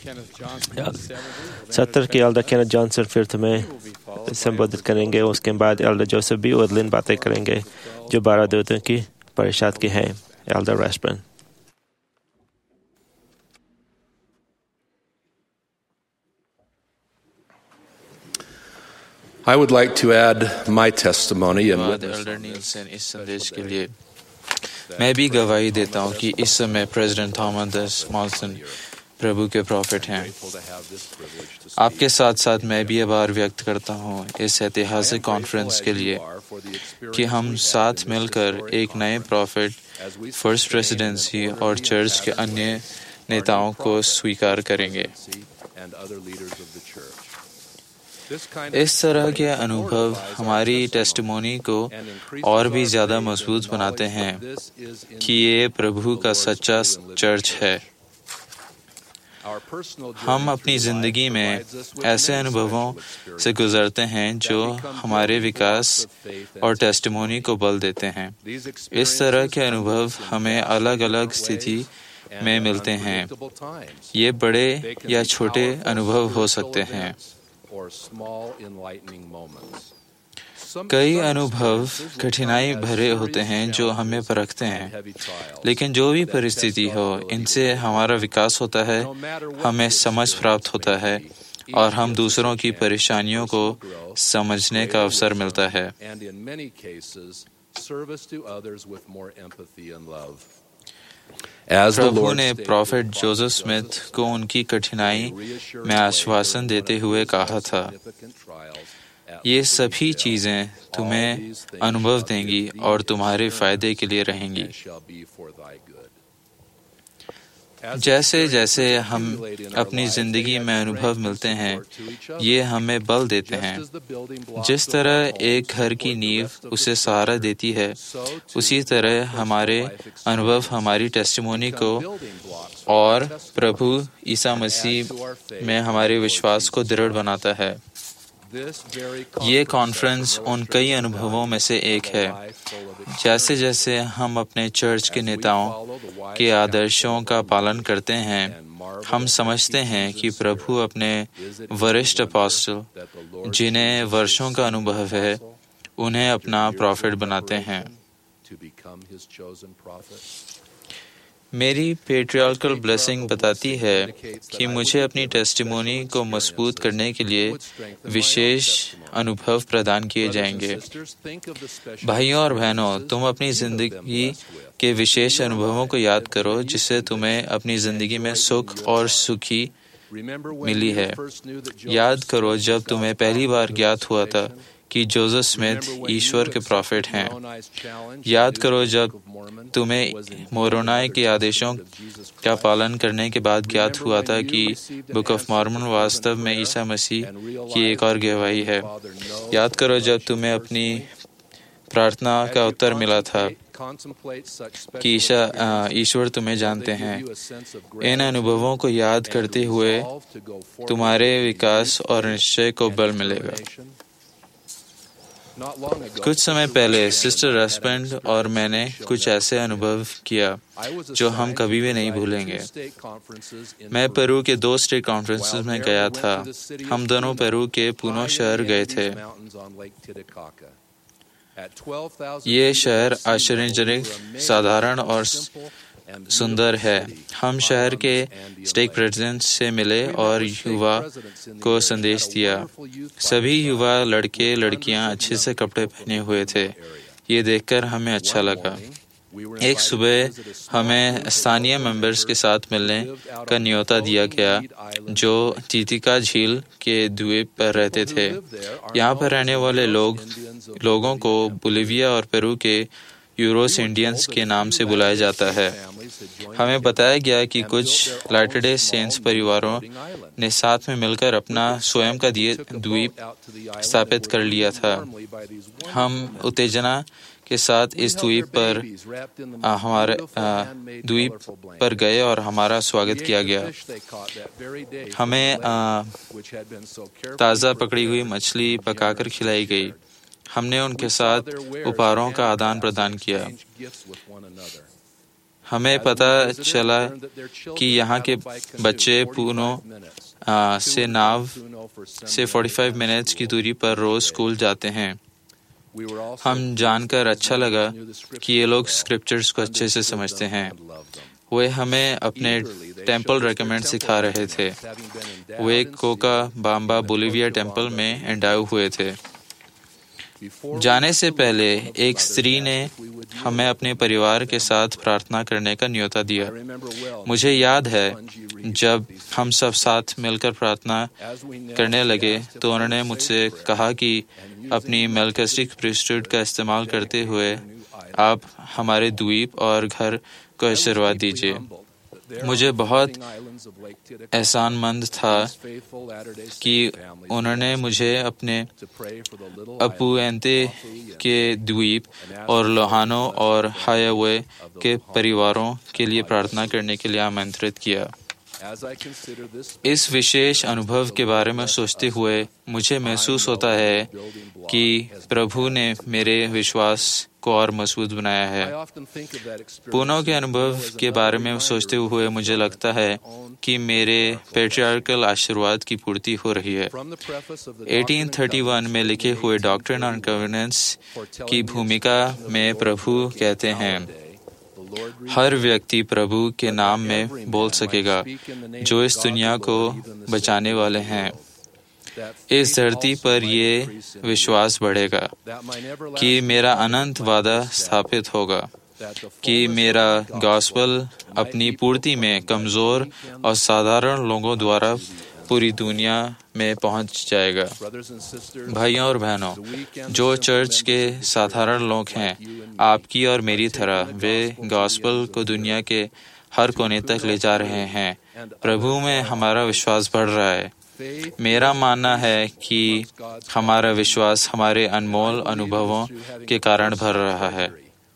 सत्तर की एल्डर केनेथ जॉनसन फिर तुम्हें संबोधित करेंगे। उसके बाद एल्डर जोसेफ बी वुडलिन बातें करेंगे जो बारह दूतों की परिषद की है। Elder Rasband. I would like to add my testimony and elder Nelson इस संदेश के लिए मैं भी गवाही देता हूँ कि इस समय प्रेसिडेंट थॉमस मॉल्सन प्रभु के प्रॉफिट हैं। आपके साथ साथ मैं भी आभार व्यक्त करता हूँ इस ऐतिहासिक कॉन्फ्रेंस के लिए कि हम साथ मिलकर एक नए प्रॉफिट, फर्स्ट प्रेसिडेंसी और चर्च के अन्य नेताओं को स्वीकार करेंगे। इस तरह के अनुभव हमारी टेस्टिमोनी को और भी ज़्यादा मजबूत बनाते हैं कि ये प्रभु का सच्चा चर्च है। हम अपनी ज़िंदगी में ऐसे अनुभवों से गुजरते हैं जो हमारे विकास और टेस्टिमोनी को बल देते हैं। इस तरह के अनुभव हमें अलग अलग स्थिति में मिलते हैं। ये बड़े या छोटे अनुभव हो सकते हैं। कई अनुभव कठिनाई भरे होते हैं जो हमें परखते हैं, लेकिन जो भी परिस्थिति हो, इनसे हमारा विकास होता है, हमें समझ प्राप्त होता है और हम दूसरों की परेशानियों को समझने का अवसर मिलता है। प्रभु ने प्रॉफिट जोसेफ स्मिथ को उनकी कठिनाई में आश्वासन देते हुए कहा था, ये सभी चीजें तुम्हें अनुभव देंगी और तुम्हारे फायदे के लिए रहेंगी। जैसे जैसे हम अपनी जिंदगी में अनुभव मिलते हैं, ये हमें बल देते हैं। जिस तरह एक घर की नींव उसे सहारा देती है, उसी तरह हमारे अनुभव हमारी टेस्टिमोनी को और प्रभु ईसा मसीह में हमारे विश्वास को दृढ़ बनाता है। ये कॉन्फ्रेंस उन कई अनुभवों में से एक है। जैसे जैसे हम अपने चर्च के नेताओं के आदर्शों का पालन करते हैं, हम समझते हैं कि प्रभु अपने वरिष्ठ अपोस्टल, जिन्हें वर्षों का अनुभव है, उन्हें अपना प्रॉफिट बनाते हैं। मेरी पेट्रियार्कल ब्लेसिंग बताती है कि मुझे अपनी टेस्टिमोनी को मजबूत करने के लिए विशेष अनुभव प्रदान किए जाएंगे। भाइयों और बहनों, तुम अपनी जिंदगी के विशेष अनुभवों को याद करो जिससे तुम्हें अपनी जिंदगी में सुख और सुखी मिली है। याद करो जब तुम्हें पहली बार ज्ञात हुआ था कि जोसेफ स्मिथ ईश्वर के प्रॉफिट हैं। याद करो जब तुम्हें मोरोनाई के आदेशों का पालन करने के बाद ज्ञात हुआ था कि बुक ऑफ मॉर्मन वास्तव में ईसा मसीह की एक और गवाही है। याद करो जब तुम्हें अपनी प्रार्थना का उत्तर मिला था कि ईशा ईश्वर तुम्हें जानते हैं। इन अनुभवों को याद करते हुए तुम्हारे विकास और निश्चय को बल मिलेगा। कुछ समय पहले सिस्टर रस्पेंड और मैंने कुछ ऐसे अनुभव किया जो हम कभी भी नहीं भूलेंगे। मैं पेरू के दो स्टेट कॉन्फ्रेंसेस में गया था। हम दोनों पेरू के पुनो शहर गए थे। ये शहर आश्चर्यजनक, साधारण और सुंदर है। हम शहर के स्टेट प्रेसिडेंट से मिले और युवा को संदेश दिया। सभी युवा लड़के लड़कियां अच्छे से कपड़े पहने हुए थे। ये देखकर हमें अच्छा लगा। एक सुबह हमें स्थानीय मेंबर्स के साथ मिलने का न्योता दिया गया जो टीतिका झील के द्वीप पर रहते थे। यहाँ पर रहने वाले लोग लोगों को बोलिविया और पेरू के यूरोस इंडियंस के नाम से बुलाया जाता है। हमें बताया गया कि कुछ लैटर डे सेंट्स परिवारों ने साथ में मिलकर अपना स्वयं का द्वीप स्थापित कर लिया था। हम उत्तेजना के साथ इस द्वीप पर आ, हमारे आ, द्वीप पर गए और हमारा स्वागत किया गया। हमें आ, ताज़ा पकड़ी हुई मछली पकाकर खिलाई गई। हमने उनके साथ उपहारों का आदान प्रदान किया। हमें पता चला कि यहाँ के बच्चे पूनो से नाव से पैंतालीस मिनट्स की दूरी पर रोज स्कूल जाते हैं। हम जानकर अच्छा लगा कि ये लोग स्क्रिप्चर्स को अच्छे से समझते हैं। वे हमें अपने टेम्पल रेकमेंड सिखा रहे थे। वे कोका बाम्बा बोलिविया टेम्पल में एंडाए हुए थे। जाने से पहले एक स्त्री ने हमें अपने परिवार के साथ प्रार्थना करने का न्योता दिया। मुझे याद है जब हम सब साथ मिलकर प्रार्थना करने लगे तो उन्होंने मुझसे कहा कि अपनी मेल्किसेडेक प्रीस्टहुड का इस्तेमाल करते हुए आप हमारे द्वीप और घर को आशीर्वाद दीजिए। मुझे बहुत एहसानमंद था कि उन्होंने मुझे अपने अपुएंते के द्वीप और लोहानो और हायावे के परिवारों के लिए प्रार्थना करने के लिए आमंत्रित किया। इस विशेष अनुभव के बारे में सोचते हुए मुझे महसूस होता है कि प्रभु ने मेरे विश्वास को और मजबूत बनाया है। पुनः के अनुभव के बारे में सोचते हुए मुझे लगता है कि मेरे पैट्रियार्कल आशीर्वाद की पूर्ति हो रही है। अठारह सौ इकतीस में लिखे हुए डॉक्ट्रिन ऑन कवेनेंट्स की भूमिका में प्रभु कहते हैं, हर व्यक्ति प्रभु के नाम में बोल सकेगा जो इस दुनिया को बचाने वाले हैं। इस धरती पर ये विश्वास बढ़ेगा कि मेरा अनंत वादा स्थापित होगा, कि मेरा गॉस्पेल अपनी पूर्ति में कमजोर और साधारण लोगों द्वारा पूरी दुनिया में पहुंच जाएगा। भाइयों और बहनों, जो चर्च के साधारण लोग हैं, आपकी और मेरी तरह वे गॉस्पेल को दुनिया के हर कोने तक ले जा रहे हैं। प्रभु में हमारा विश्वास बढ़ रहा है। मेरा मानना है कि हमारा विश्वास हमारे अनमोल अनुभवों के कारण भर रहा है।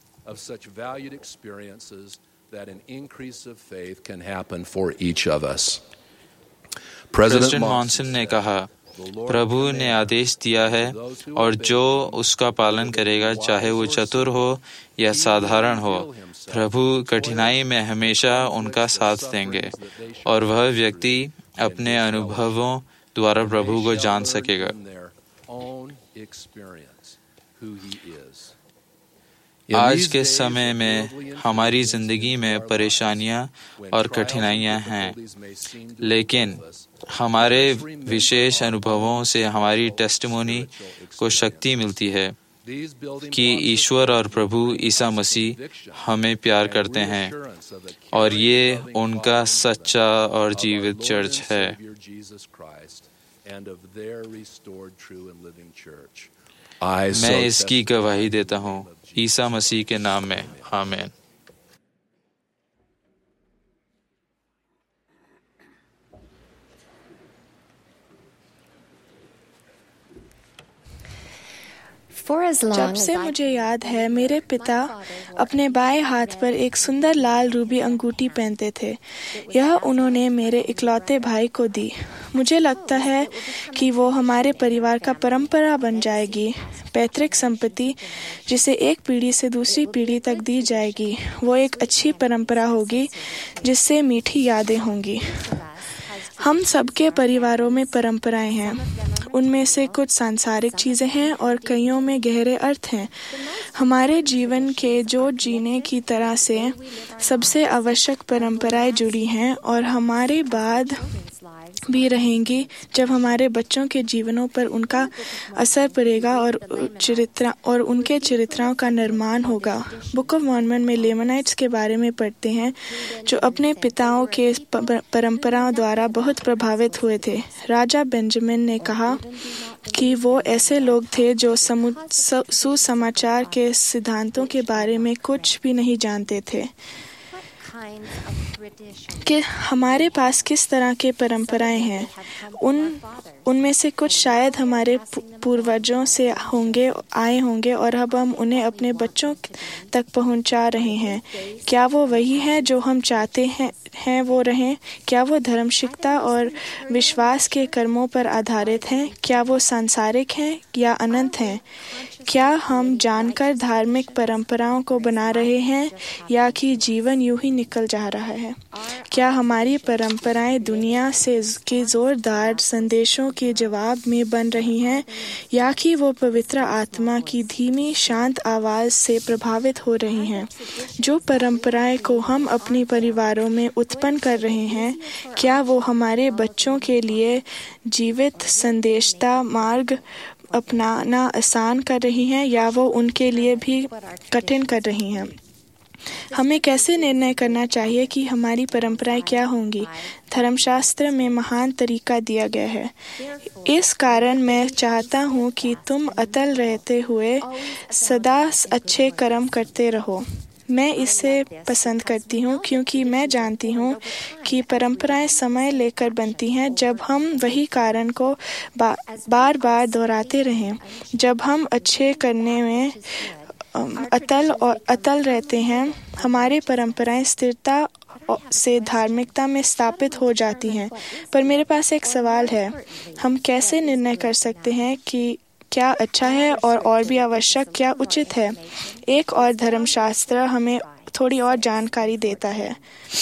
प्रेसिडेंट मॉनसन ने कहा, प्रभु ने आदेश दिया है और जो उसका पालन करेगा, चाहे वो चतुर हो या साधारण हो, प्रभु कठिनाई में हमेशा उनका साथ देंगे और वह व्यक्ति अपने अनुभवों द्वारा प्रभु को जान सकेगा। आज के समय में हमारी जिंदगी में परेशानियां और कठिनाइयां हैं, लेकिन हमारे विशेष अनुभवों से हमारी टेस्टिमोनी को शक्ति मिलती है कि ईश्वर और प्रभु ईसा मसीह हमें प्यार करते हैं और ये उनका सच्चा और जीवित चर्च है। मैं इसकी गवाही देता हूँ ईसा मसीह के नाम में, आमीन। जब से मुझे याद है, मेरे पिता अपने बाएं हाथ पर एक सुंदर लाल रूबी अंगूठी पहनते थे। यह उन्होंने मेरे इकलौते भाई को दी। मुझे लगता है कि वो हमारे परिवार का परंपरा बन जाएगी। पैतृक संपत्ति जिसे एक पीढ़ी से दूसरी पीढ़ी तक दी जाएगी, वो एक अच्छी परंपरा होगी जिससे मीठी यादें होंगी। हम सबके परिवारों में परंपराएं हैं। उनमें से कुछ सांसारिक चीज़ें हैं और कईयों में गहरे अर्थ हैं। हमारे जीवन के जो जीने की तरह से सबसे आवश्यक परंपराएं जुड़ी हैं और हमारे बाद भी रहेंगी जब हमारे बच्चों के जीवनों पर उनका असर पड़ेगा और चरित्र और उनके चरित्रों का निर्माण होगा। बुक ऑफ मॉर्मन में लेमनाइट्स के बारे में पढ़ते हैं जो अपने पिताओं के परंपराओं द्वारा बहुत प्रभावित हुए थे। राजा बेंजामिन ने कहा, कि वो ऐसे लोग थे जो सुसमाचार के सिद्धांतों के बारे में कुछ भी नहीं जानते थे कि हमारे पास किस तरह के परंपराएं हैं। उन उनमें से कुछ शायद हमारे पूर्वजों से होंगे आए होंगे और अब हम उन्हें अपने बच्चों तक पहुंचा रहे हैं। क्या वो वही है जो हम चाहते हैं हैं वो रहें? क्या वो धर्मशिक्षता और विश्वास के कर्मों पर आधारित हैं? क्या वो सांसारिक हैं या अनंत हैं? क्या हम जानकर धार्मिक परंपराओं को बना रहे हैं या कि जीवन यूं ही निकल जा रहा है? क्या हमारी परंपराएं दुनिया से के जोरदार संदेशों के जवाब में बन रही हैं या कि वो पवित्र आत्मा की धीमी शांत आवाज से प्रभावित हो रही हैं? जो परंपराएं को हम अपने परिवारों में उत्पन्न कर रहे हैं, क्या वो हमारे बच्चों के लिए जीवित संदेशता मार्ग अपनाना आसान कर रही हैं या वो उनके लिए भी कठिन कर रही हैं? हमें कैसे निर्णय करना चाहिए कि हमारी परंपराएं क्या होंगी? धर्मशास्त्र में महान तरीका दिया गया है। इस कारण मैं चाहता हूँ कि तुम अटल रहते हुए सदा अच्छे कर्म करते रहो। मैं इसे पसंद करती हूँ क्योंकि मैं जानती हूँ कि परंपराएं समय लेकर बनती हैं। जब हम वही कारण को बा, बार बार दोहराते रहें, जब हम अच्छे करने में अटल और अटल रहते हैं, हमारी परंपराएं स्थिरता से धार्मिकता में स्थापित हो जाती हैं। पर मेरे पास एक सवाल है, हम कैसे निर्णय कर सकते हैं कि क्या अच्छा है और और भी आवश्यक क्या उचित है? एक और धर्मशास्त्र हमें थोड़ी और जानकारी देता है।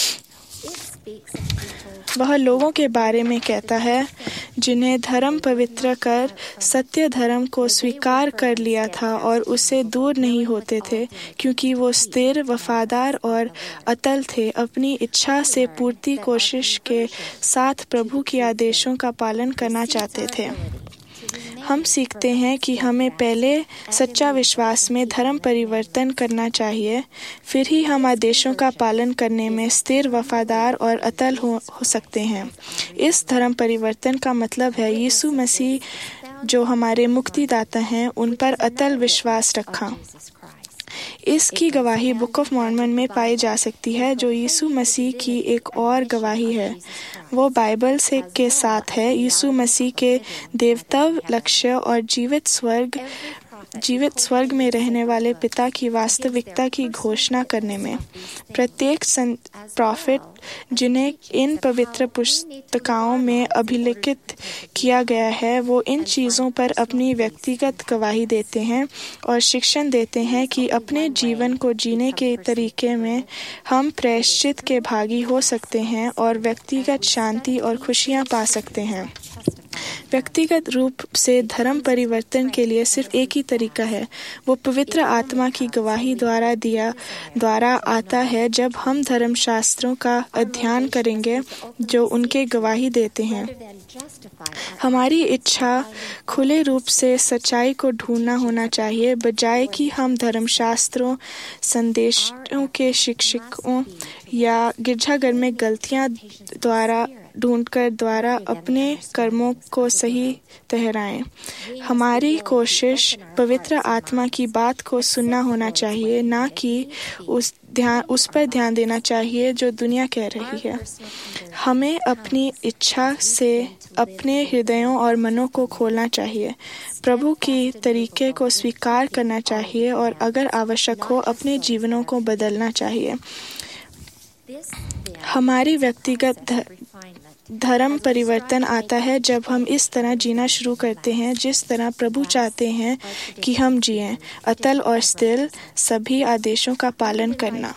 वह लोगों के बारे में कहता है जिन्हें धर्म पवित्र कर सत्य धर्म को स्वीकार कर लिया था और उससे दूर नहीं होते थे, क्योंकि वो स्थिर, वफादार और अटल थे। अपनी इच्छा से पूर्ति कोशिश के साथ प्रभु के आदेशों का पालन करना चाहते थे। हम सीखते हैं कि हमें पहले सच्चा विश्वास में धर्म परिवर्तन करना चाहिए, फिर ही हम आदेशों का पालन करने में स्थिर, वफादार और अटल हो, हो सकते हैं। इस धर्म परिवर्तन का मतलब है यीशु मसीह जो हमारे मुक्तिदाता हैं, उन पर अटल विश्वास रखा। इसकी गवाही बुक ऑफ मॉर्मन में पाई जा सकती है, जो यीशु मसीह की एक और गवाही है। वो बाइबल से के साथ है, यीशु मसीह के देवत्व, लक्ष्य और जीवित स्वर्ग जीवित स्वर्ग में रहने वाले पिता की वास्तविकता की घोषणा करने में। प्रत्येक प्रॉफिट जिन्हें इन पवित्र पुस्तकों में अभिलिखित किया गया है, वो इन चीज़ों पर अपनी व्यक्तिगत गवाही देते हैं और शिक्षण देते हैं कि अपने जीवन को जीने के तरीके में हम प्रायश्चित के भागी हो सकते हैं और व्यक्तिगत शांति और खुशियाँ पा सकते हैं। व्यक्तिगत रूप से धर्म परिवर्तन के लिए सिर्फ एक ही तरीका है, वो पवित्र आत्मा की गवाही द्वारा दिया द्वारा आता है। जब हम धर्मशास्त्रों का अध्ययन करेंगे जो उनके गवाही देते हैं, हमारी इच्छा खुले रूप से सच्चाई को ढूंढना होना चाहिए, बजाय कि हम धर्मशास्त्रों, संदेशों के शिक्षकों या गिरजाघर में गलतियां द्वारा ढूंढकर द्वारा अपने कर्मों को सही ठहराएं। हमारी कोशिश पवित्र आत्मा की बात को सुनना होना चाहिए, ना कि उस ध्यान उस पर ध्यान देना चाहिए जो दुनिया कह रही है। हमें अपनी इच्छा से अपने हृदयों और मनों को खोलना चाहिए, प्रभु की तरीके को स्वीकार करना चाहिए और अगर आवश्यक हो अपने जीवनों को बदलना चाहिए। हमारी व्यक्तिगत धर्म परिवर्तन आता है जब हम इस तरह जीना शुरू करते हैं जिस तरह प्रभु चाहते हैं कि हम जिएं, अटल और स्थिर, सभी आदेशों का पालन करना।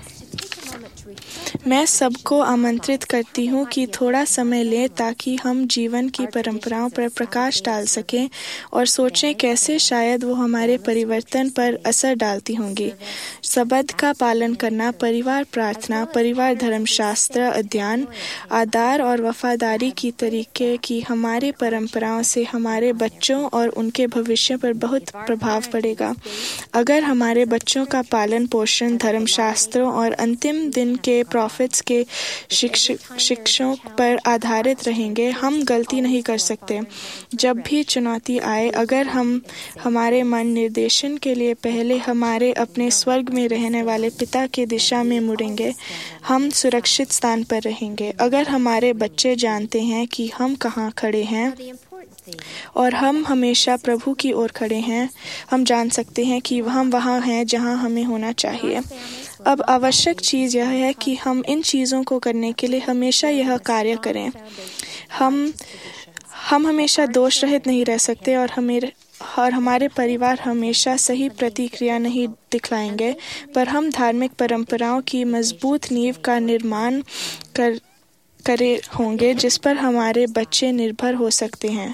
मैं सबको आमंत्रित करती हूँ कि थोड़ा समय लें ताकि हम जीवन की परंपराओं पर प्रकाश डाल सकें और सोचें कैसे शायद वो हमारे परिवर्तन पर असर डालती होंगी। शब्द का पालन करना, परिवार प्रार्थना, परिवार धर्मशास्त्र अध्ययन, आदर और वफादारी की तरीके की हमारी परंपराओं से हमारे बच्चों और उनके भविष्य पर बहुत प्रभाव पड़ेगा। अगर हमारे बच्चों का पालन पोषण धर्मशास्त्रों और अंतिम दिन के प्रॉफिट्स के शिक्षों पर आधारित रहेंगे, हम गलती नहीं कर सकते। जब भी चुनौती आए, अगर हम हमारे मन निर्देशन के लिए पहले हमारे अपने स्वर्ग में रहने वाले पिता की दिशा में मुड़ेंगे, हम सुरक्षित स्थान पर रहेंगे। अगर हमारे बच्चे जानते हैं कि हम कहाँ खड़े हैं और हम हमेशा प्रभु की ओर खड़े हैं, हम जान सकते हैं कि हम वहाँ हैं जहाँ हमें होना चाहिए। अब आवश्यक चीज़ यह है कि हम इन चीज़ों को करने के लिए हमेशा यह कार्य करें। हम हम हमेशा दोष रहित नहीं रह सकते और हमें और हमारे परिवार हमेशा सही प्रतिक्रिया नहीं दिखलाएंगे, पर हम धार्मिक परंपराओं की मजबूत नींव का निर्माण कर करे होंगे जिस पर हमारे बच्चे निर्भर हो सकते हैं।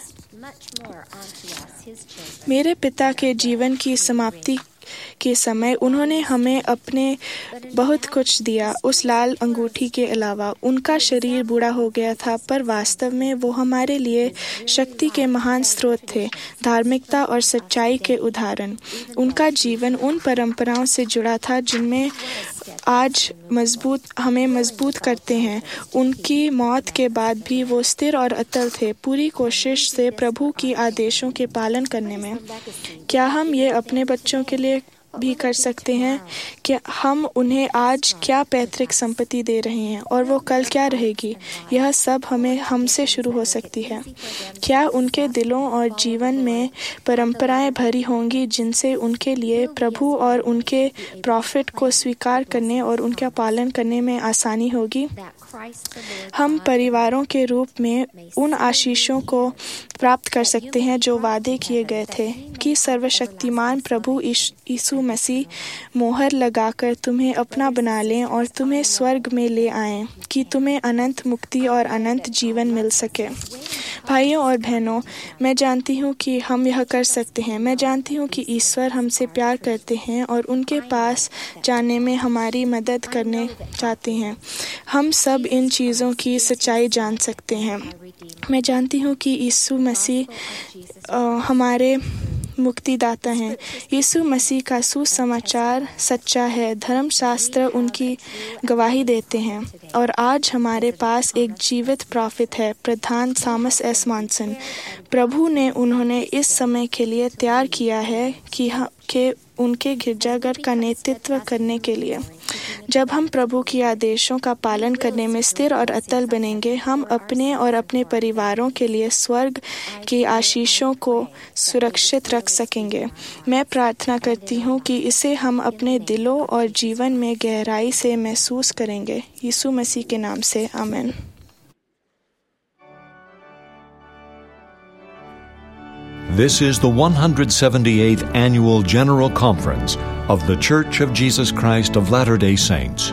मेरे पिता के जीवन की समाप्ति के समय उन्होंने हमें अपने बहुत कुछ दिया, उस लाल अंगूठी के अलावा। उनका शरीर बूढ़ा हो गया था, पर वास्तव में वो हमारे लिए शक्ति के महान स्रोत थे, धार्मिकता और सच्चाई के उदाहरण। उनका जीवन उन परंपराओं से जुड़ा था जिनमें आज मजबूत हमें मजबूत करते हैं। उनकी मौत के बाद भी वो स्थिर और अटल थे, पूरी कोशिश से प्रभु की आदेशों के पालन करने में। क्या हम ये अपने बच्चों के लिए भी कर सकते हैं? क्या हम उन्हें आज क्या पैतृक संपत्ति दे रहे हैं और वो कल क्या रहेगी? यह सब हमें हमसे शुरू हो सकती है। क्या उनके दिलों और जीवन में परंपराएं भरी होंगी जिनसे उनके लिए प्रभु और उनके प्रॉफिट को स्वीकार करने और उनका पालन करने में आसानी होगी? हम परिवारों के रूप में उन आशीषों को प्राप्त कर सकते हैं जो वादे किए गए थे कि सर्वशक्तिमान प्रभु यीशु मसीह मोहर लगाकर तुम्हें अपना बना लें और तुम्हें स्वर्ग में ले आएं, कि तुम्हें अनंत मुक्ति और अनंत जीवन मिल सके। भाइयों और बहनों, मैं जानती हूँ कि हम यह कर सकते हैं। मैं जानती हूँ कि ईश्वर हमसे प्यार करते हैं और उनके पास जाने में हमारी मदद करने चाहते हैं। हम सब इन चीज़ों की सच्चाई जान सकते हैं। मैं जानती हूँ कि यीशु मसीह हमारे मुक्तिदाता हैं। यीशु मसीह का सुसमाचार सच्चा है। धर्मशास्त्र उनकी गवाही देते हैं और आज हमारे पास एक जीवित प्रॉफिट है, प्रधान थॉमस एस मॉनसन। प्रभु ने उन्होंने इस समय के लिए तैयार किया है कि के उनके गिरजाघर का नेतृत्व करने के लिए। जब हम प्रभु की आदेशों का पालन करने में स्थिर और अटल बनेंगे, हम अपने और अपने परिवारों के लिए स्वर्ग की आशीषों को सुरक्षित रख सकेंगे। मैं प्रार्थना करती हूँ कि इसे हम अपने दिलों और जीवन में गहराई से महसूस करेंगे। यीशु मसीह के नाम से आमीन। This is the one hundred seventy-eighth Annual General Conference of The Church of Jesus Christ of Latter-day Saints.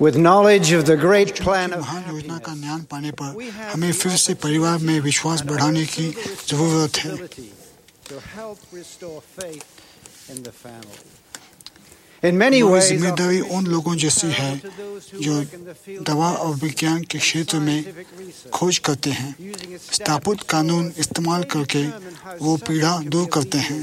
With knowledge of the great plan of महान योजना का ज्ञान पाने पर हमें फिर से परिवार में विश्वास बढ़ाने की जरूरत है। हमारी जिम्मेदारी उन लोगों जैसी है जो दवा और विज्ञान के क्षेत्र में खोज करते हैं। स्थापित कानून इस्तेमाल करके वो पीड़ा दूर करते हैं।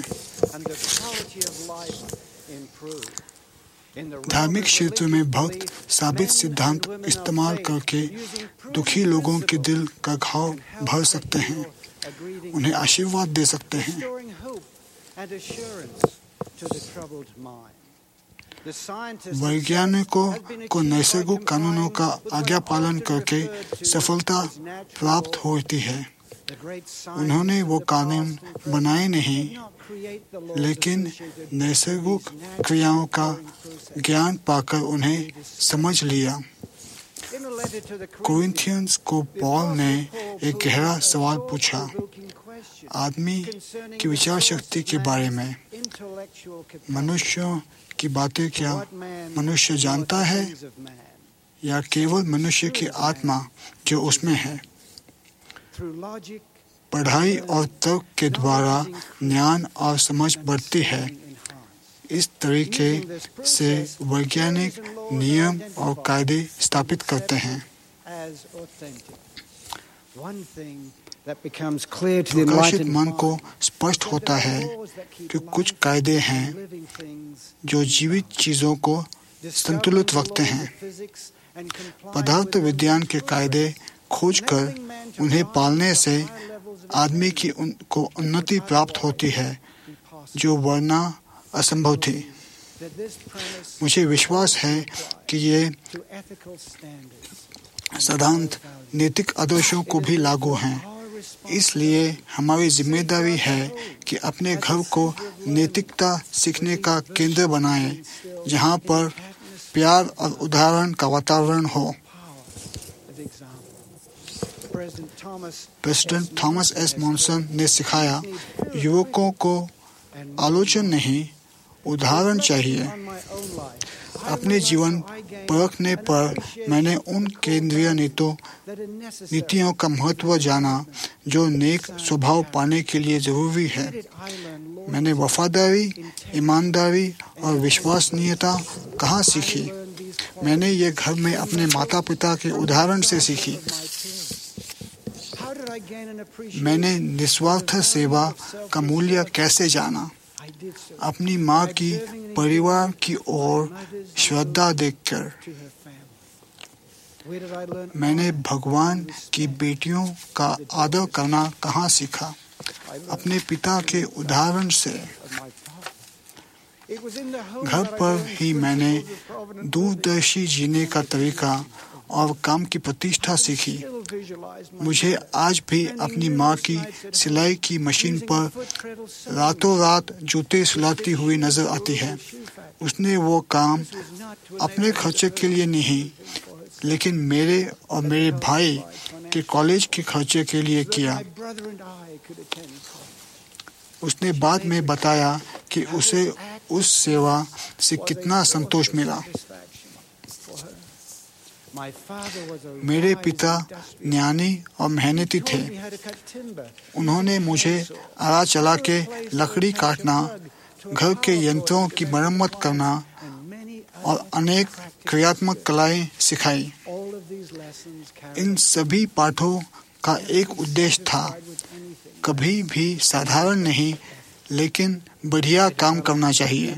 धार्मिक क्षेत्र में भक्त साबित सिद्धांत इस्तेमाल करके दुखी लोगों के दिल का घाव भर सकते हैं, उन्हें आशीर्वाद दे सकते हैं। वैज्ञानिकों को नैसर्गिक कानूनों का आज्ञा पालन करके सफलता प्राप्त होती है। उन्होंने वो कानून बनाए नहीं, लेकिन नैसर्गिक क्रियाओं का ज्ञान पाकर उन्हें समझ लिया। कोरिन्थियंस को पॉल ने एक गहरा सवाल पूछा, आदमी की विचार शक्ति के बारे में। मनुष्यों की बातें क्या मनुष्य जानता है, या केवल मनुष्य की आत्मा जो उसमें है? पढ़ाई और तर्क के द्वारा ज्ञान और समझ बढ़ती है। इस तरीके से वैज्ञानिक नियम और कायदे स्थापित करते हैं। प्रकाशित मन को स्पष्ट होता है कि कुछ कायदे हैं जो जीवित चीजों को संतुलित रखते हैं। पदार्थ विज्ञान के कायदे खोजकर उन्हें पालने से आदमी की उन, को उन्नति प्राप्त होती है जो वरना असंभव थी। मुझे विश्वास है कि ये सिद्धांत नैतिक आदर्शों को भी लागू हैं। इसलिए हमारी जिम्मेदारी है कि अपने घर को नैतिकता सीखने का केंद्र बनाएं, जहां पर प्यार और उदाहरण का वातावरण हो। प्रेसिडेंट थॉमस एस मॉनसन ने सिखाया, युवकों को आलोचना नहीं, उदाहरण चाहिए। अपने जीवन परखने पर मैंने उन केंद्रीय नीतियों नीतियों का महत्व जाना जो नेक स्वभाव पाने के लिए जरूरी है। मैंने वफादारी, ईमानदारी और विश्वसनीयता कहाँ सीखी? मैंने ये घर में अपने माता पिता के उदाहरण से सीखी। मैंने निस्वार्थ सेवा का मूल्य कैसे जाना? अपनी माँ की परिवार की ओर श्रद्धा देखकर। मैंने भगवान की बेटियों का आदर करना कहाँ सीखा? अपने पिता के उदाहरण से। घर पर ही मैंने दूरदर्शी जीने का तरीका और काम की प्रतिष्ठा सीखी। मुझे आज भी अपनी माँ की सिलाई की मशीन पर रातों रात जूते सिलाती हुई नजर आती है। उसने वो काम अपने खर्चे के लिए नहीं, लेकिन मेरे और मेरे भाई के कॉलेज के खर्चे के लिए किया। उसने बाद में बताया कि उसे उस सेवा से कितना संतोष मिला। मेरे पिता ज्ञानी और मेहनती थे। उन्होंने मुझे आरा चला के लकड़ी काटना, घर के यंत्रों की मरम्मत करना और अनेक क्रियात्मक कलाएं सिखाई। इन सभी पाठों का एक उद्देश्य था, कभी भी साधारण नहीं, लेकिन बढ़िया काम करना चाहिए।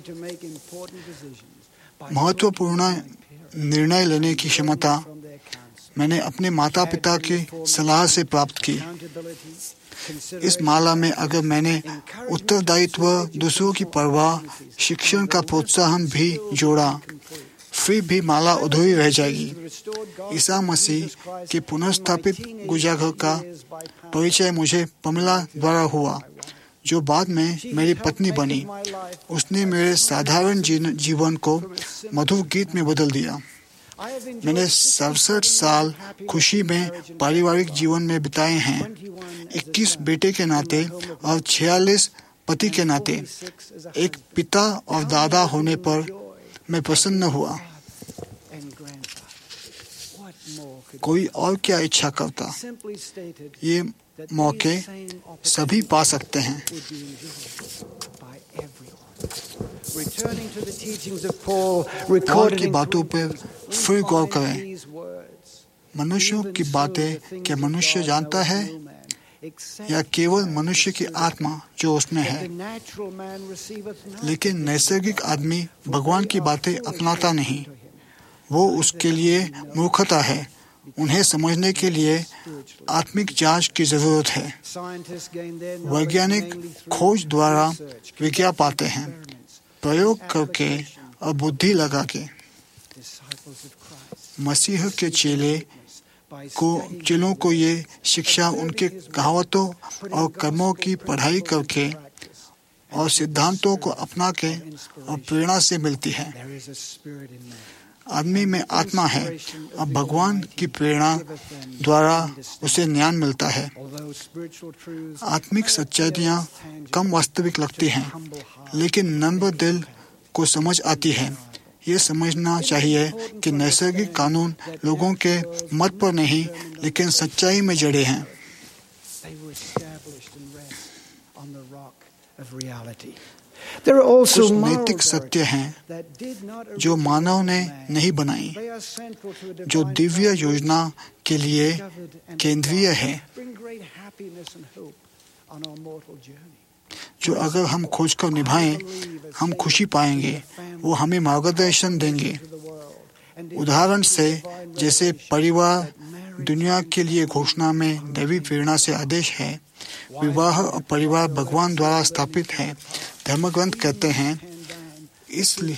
महत्वपूर्ण निर्णय लेने की क्षमता मैंने अपने माता पिता की सलाह से प्राप्त की। इस माला में अगर मैंने उत्तरदायित्व, दूसरों की परवाह, शिक्षण का प्रोत्साहन भी जोड़ा, फिर भी माला अधूरी रह जाएगी। ईसा मसीह के पुनर्स्थापित गिरजाघर का परिचय मुझे पमिला द्वारा हुआ, जो बाद में मेरी पत्नी बनी। उसने मेरे साधारण जीवन को मधुर गीत में बदल दिया। मैंने सड़सठ साल खुशी में पारिवारिक जीवन में बिताए हैं, इक्कीस बेटे के नाते और छियालीस पति के नाते। एक पिता और दादा होने पर मैं प्रसन्न हुआ। कोई और क्या इच्छा करता। ये मौके सभी पा सकते हैं। पौल की बातों पर फिर गौर करें। मनुष्यों की बातें क्या मनुष्य जानता है या केवल मनुष्य की आत्मा जो उसमें है? लेकिन नैसर्गिक आदमी भगवान की बातें अपनाता नहीं। वो उसके लिए मूर्खता है। उन्हें समझने के लिए आत्मिक जांच की जरूरत है। वैज्ञानिक खोज द्वारा विज्ञान पाते हैं, प्रयोग करके और बुद्धि लगा के। मसीह के चेले को चेलों को ये शिक्षा उनके कहावतों और कर्मों की पढ़ाई करके और सिद्धांतों को अपना के और प्रेरणा से मिलती है। आदमी में आत्मा है और भगवान की प्रेरणा द्वारा उसे ज्ञान मिलता है। आत्मिक सच्चाइयाँ कम वास्तविक लगती हैं, लेकिन नम्र दिल को समझ आती है। ये समझना चाहिए कि नैसर्गिक कानून लोगों के मत पर नहीं, लेकिन सच्चाई में जड़े हैं। कुछ नैतिक सत्य हैं जो मानव ने नहीं बनाई, जो दिव्य योजना के लिए केंद्रीय है, जो अगर हम खोजकर निभाएं, हम खुशी पाएंगे। वो हमें मार्गदर्शन देंगे। उदाहरण से, जैसे परिवार दुनिया के लिए घोषणा में दैवी प्रेरणा से आदेश है, विवाह और परिवार भगवान द्वारा स्थापित है। धर्मग्रंथ कहते हैं, इसलिए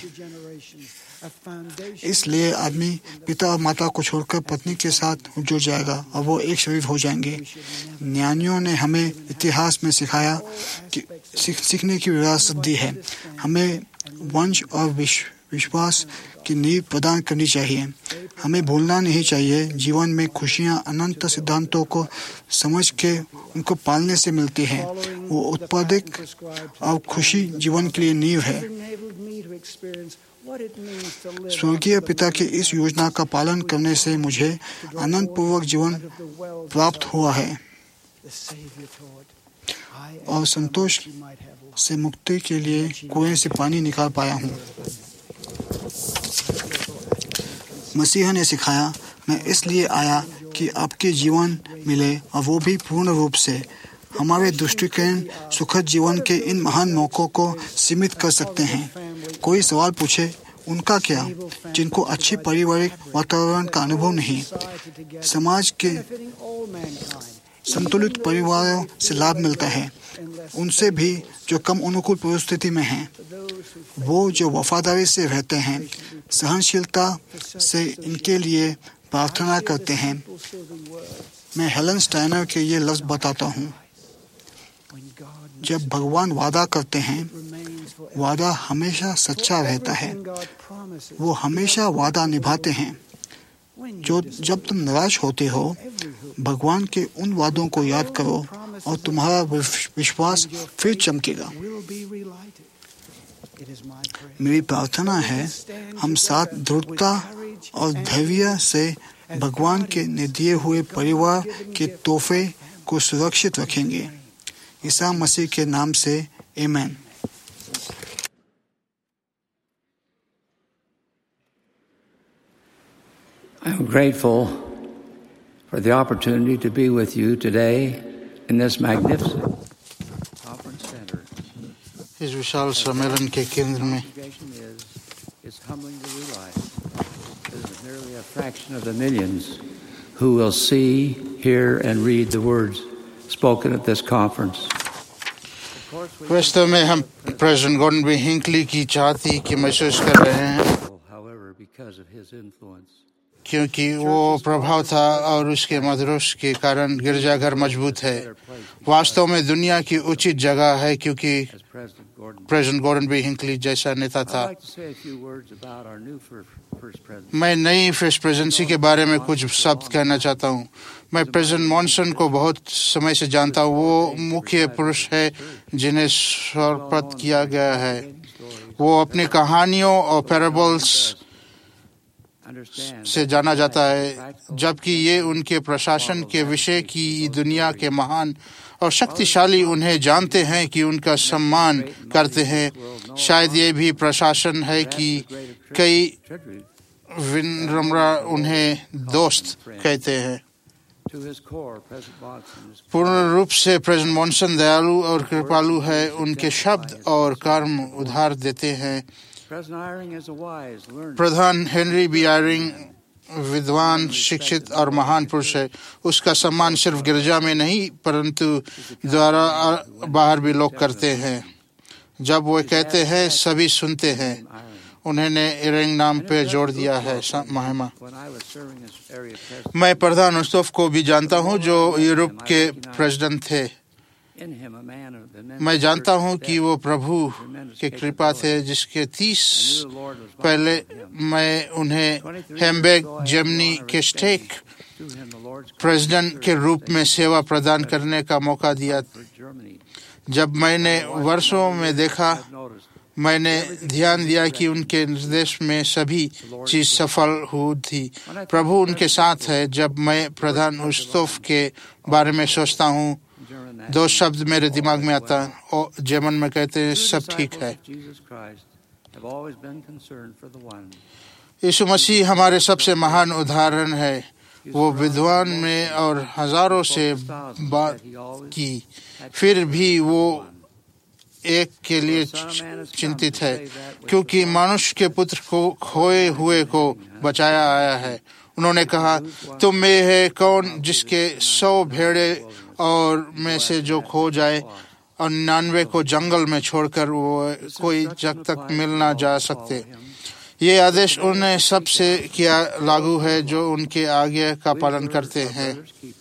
इसलिए आदमी पिता और माता को छोड़कर पत्नी के साथ जुड़ जाएगा और वो एक शरीर हो जाएंगे। ज्ञानियों ने हमें इतिहास में सिखाया कि सीख, सीखने की विरासत दी है। हमें वंश और विश्व विश्वास की नींव प्रदान करनी चाहिए। हमें भूलना नहीं चाहिए, जीवन में खुशियाँ अनंत सिद्धांतों को समझ के उनको पालने से मिलती है। वो उत्पादक और खुशी जीवन के लिए नींव है। स्वर्गीय पिता की इस योजना का पालन करने से मुझे आनंद पूर्वक जीवन प्राप्त हुआ है और संतोष से मुक्ति के लिए कुएं से पानी निकाल पाया हूँ। मसीह ने सिखाया, मैं इसलिए आया कि आपके जीवन मिले और वो भी पूर्ण रूप से। हमारे दृष्टिकोण सुखद जीवन के इन महान मौकों को सीमित कर सकते हैं। कोई सवाल पूछे, उनका क्या, जिनको अच्छी पारिवारिक वातावरण का अनुभव नहीं। समाज के संतुलित परिवारों से लाभ मिलता है, उनसे भी जो कम अनुकूल परिस्थिति में हैं। वो जो वफादारी से रहते हैं, सहनशीलता से इनके लिए प्रार्थना करते हैं। मैं हेलन स्टाइनर के ये लफ्ज़ बताता हूँ, जब भगवान वादा करते हैं, वादा हमेशा सच्चा रहता है। वो हमेशा वादा निभाते हैं। जो जब तुम निराश होते हो, भगवान के उन वादों को याद करो और तुम्हारा विश्वास फिर चमकेगा। मेरी प्रार्थना है, हम साथ दृढ़ता और धैर्य से भगवान के दिए हुए परिवार के तोहफे को सुरक्षित रखेंगे। ईसा मसीह के नाम से, आमीन। I'm grateful for the opportunity to be with you today in this magnificent conference center. इस विशाल सम्मेलन के केंद्र में It's humbling to realize there's nearly a fraction of the millions who will see, hear, and read the words spoken at this conference. वास्तव में हम president Gordon B हिंकली की चाहती कि महसूस कर रहे हैं, However, because of his influence, क्योंकि वो प्रभाव था और उसके मदरस के कारण गिरजाघर मजबूत है। वास्तव में दुनिया की उचित जगह है, क्योंकि प्रेसिडेंट गॉर्डन बी हिंकली जैसा नेता था। मैं नई फर्स्ट प्रेसिडेंसी के बारे में कुछ शब्द कहना चाहता हूँ। मैं प्रेसिडेंट मॉनसन को बहुत समय से जानता हूँ। वो मुख्य पुरुष है जिन्हें सर्वप्रत किया गया है। वो अपनी कहानियों और पैराबल्स से जाना जाता है, जबकि ये उनके प्रशासन के विषय की दुनिया के महान और शक्तिशाली उन्हें जानते हैं कि उनका सम्मान करते हैं। शायद ये भी प्रशासन है कि कई विनम्र उन्हें दोस्त कहते हैं। पूर्ण रूप से प्रेसिडेंट मॉनसन दयालु और कृपालु है। उनके शब्द और कर्म उधार देते हैं। प्रधान हेनरी बी आयरिंग विद्वान, शिक्षित और महान पुरुष है। उसका सम्मान सिर्फ गिरजा में नहीं परंतु द्वारा बाहर भी लोग करते हैं। जब वो कहते हैं सभी सुनते हैं। उन्होंने इरिंग नाम पे जोड़ दिया है महिमा। मैं प्रधान उस्तोफ को भी जानता हूँ जो यूरोप के प्रेसिडेंट थे। मैं जानता हूँ कि वो प्रभु के कृपा थे जिसके तीस पहले मैं उन्हें हैम्बर्ग जर्मनी के स्टेक प्रेसिडेंट के रूप में सेवा प्रदान करने का मौका दिया। जब मैंने वर्षों में देखा, मैंने ध्यान दिया कि उनके निर्देश में सभी चीज सफल हुई थी। प्रभु उनके साथ है। जब मैं प्रधान उस्तोफ के बारे में सोचता हूँ, दो शब्द मेरे दिमाग में आता है और जर्मन में कहते हैं सब ठीक है। यीशु मसीह हमारे सबसे महान उदाहरण है। वो विद्वान में और हजारों से बात की, फिर भी वो एक के लिए चिंतित है, क्योंकि मनुष्य के पुत्र को खोए हुए को बचाया आया है। उन्होंने कहा, तुम में है कौन जिसके सौ भेड़े और में से जो खो जाए और निन्यानवे को जंगल में छोड़कर वो कोई जग तक मिल ना जा सकते। ये आदेश उन्हें सबसे किया लागू है जो उनके आज्ञा का पालन करते हैं।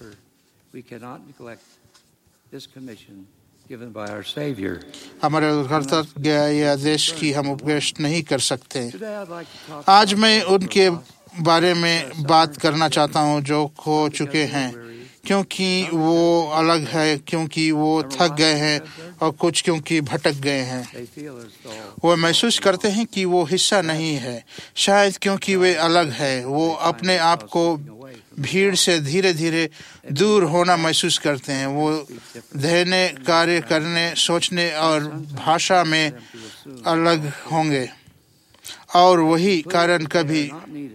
हमारे उद्धारकर्ता गया ये आदेश की हम उपदेश नहीं कर सकते। आज मैं उनके बारे में बात करना चाहता हूँ जो खो चुके हैं, क्योंकि वो अलग है, क्योंकि वो थक गए हैं और कुछ क्योंकि भटक गए हैं। वो महसूस करते हैं कि वो हिस्सा नहीं है, शायद क्योंकि वे अलग है। वो अपने आप को भीड़ से धीरे धीरे दूर होना महसूस करते हैं। वो धैर्य कार्य करने, सोचने और भाषा में अलग होंगे और वही कारण कभी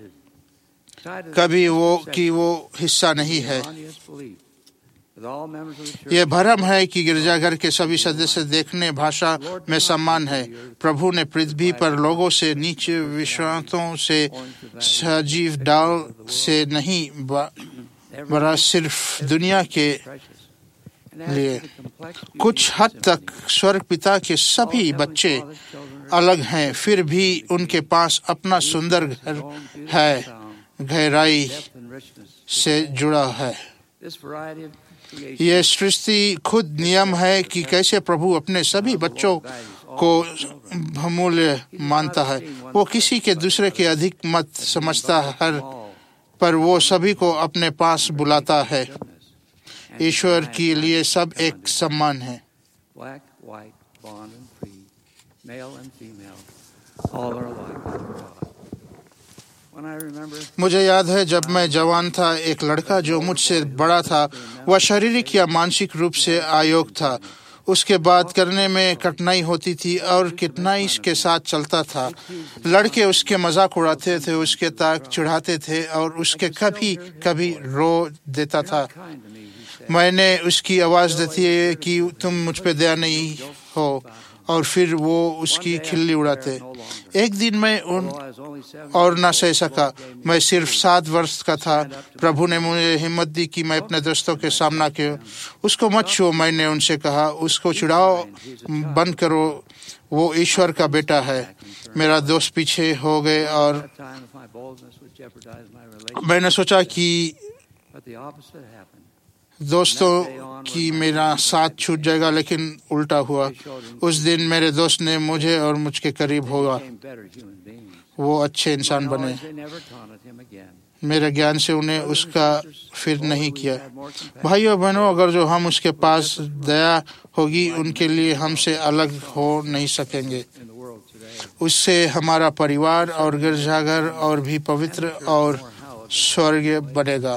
कभी वो कि वो हिस्सा नहीं है। यह भ्रम है कि गिरजाघर के सभी सदस्य देखने भाषा में समान है। प्रभु ने पृथ्वी पर लोगों से नीचे विश्वासों से सजीव डाल से नहीं बरा सिर्फ दुनिया के लिए। कुछ हद तक स्वर्ग पिता के सभी बच्चे अलग हैं, फिर भी उनके पास अपना सुंदर घर है, गहराई से जुड़ा है। यह सृष्टि खुद नियम है कि कैसे प्रभु अपने सभी बच्चों को बहुमूल्य मानता है। वो किसी के दूसरे के अधिक मत समझता है, पर वो सभी को अपने पास बुलाता है। ईश्वर के लिए सब एक समान है। मुझे याद है जब मैं जवान था, एक लड़का जो मुझसे बड़ा था, वह शारीरिक या मानसिक रूप से अयोग्य था। उसके बात करने में कठिनाई होती थी और कठिनाई के साथ चलता था। लड़के उसके मजाक उड़ाते थे, उसके ताक चिढ़ाते थे और उसके कभी कभी रो देता था। मैंने उसकी आवाज़ देती है कि तुम मुझ पे दया नहीं हो, और फिर वो उसकी खिल्ली उड़ाते। एक दिन मैं उन और न सह सका। मैं सिर्फ सात वर्ष का था। प्रभु ने मुझे हिम्मत दी कि मैं अपने दोस्तों के सामना किया। उसको मत छुओ, मैंने उनसे कहा। उसको चिढ़ाओ बंद करो, वो ईश्वर का बेटा है। मेरा दोस्त पीछे हो गए और मैंने सोचा कि दोस्तों की मेरा साथ छूट जाएगा, लेकिन उल्टा हुआ। उस दिन मेरे दोस्त ने मुझे और मुझके करीब होगा, वो अच्छे इंसान बने। मेरे ज्ञान से उन्हें उसका फिर नहीं किया। भाइयों बहनों, अगर जो हम उसके पास दया होगी, उनके लिए हमसे अलग हो नहीं सकेंगे। उससे हमारा परिवार और गिरजाघर और भी पवित्र और स्वर्गीय बनेगा।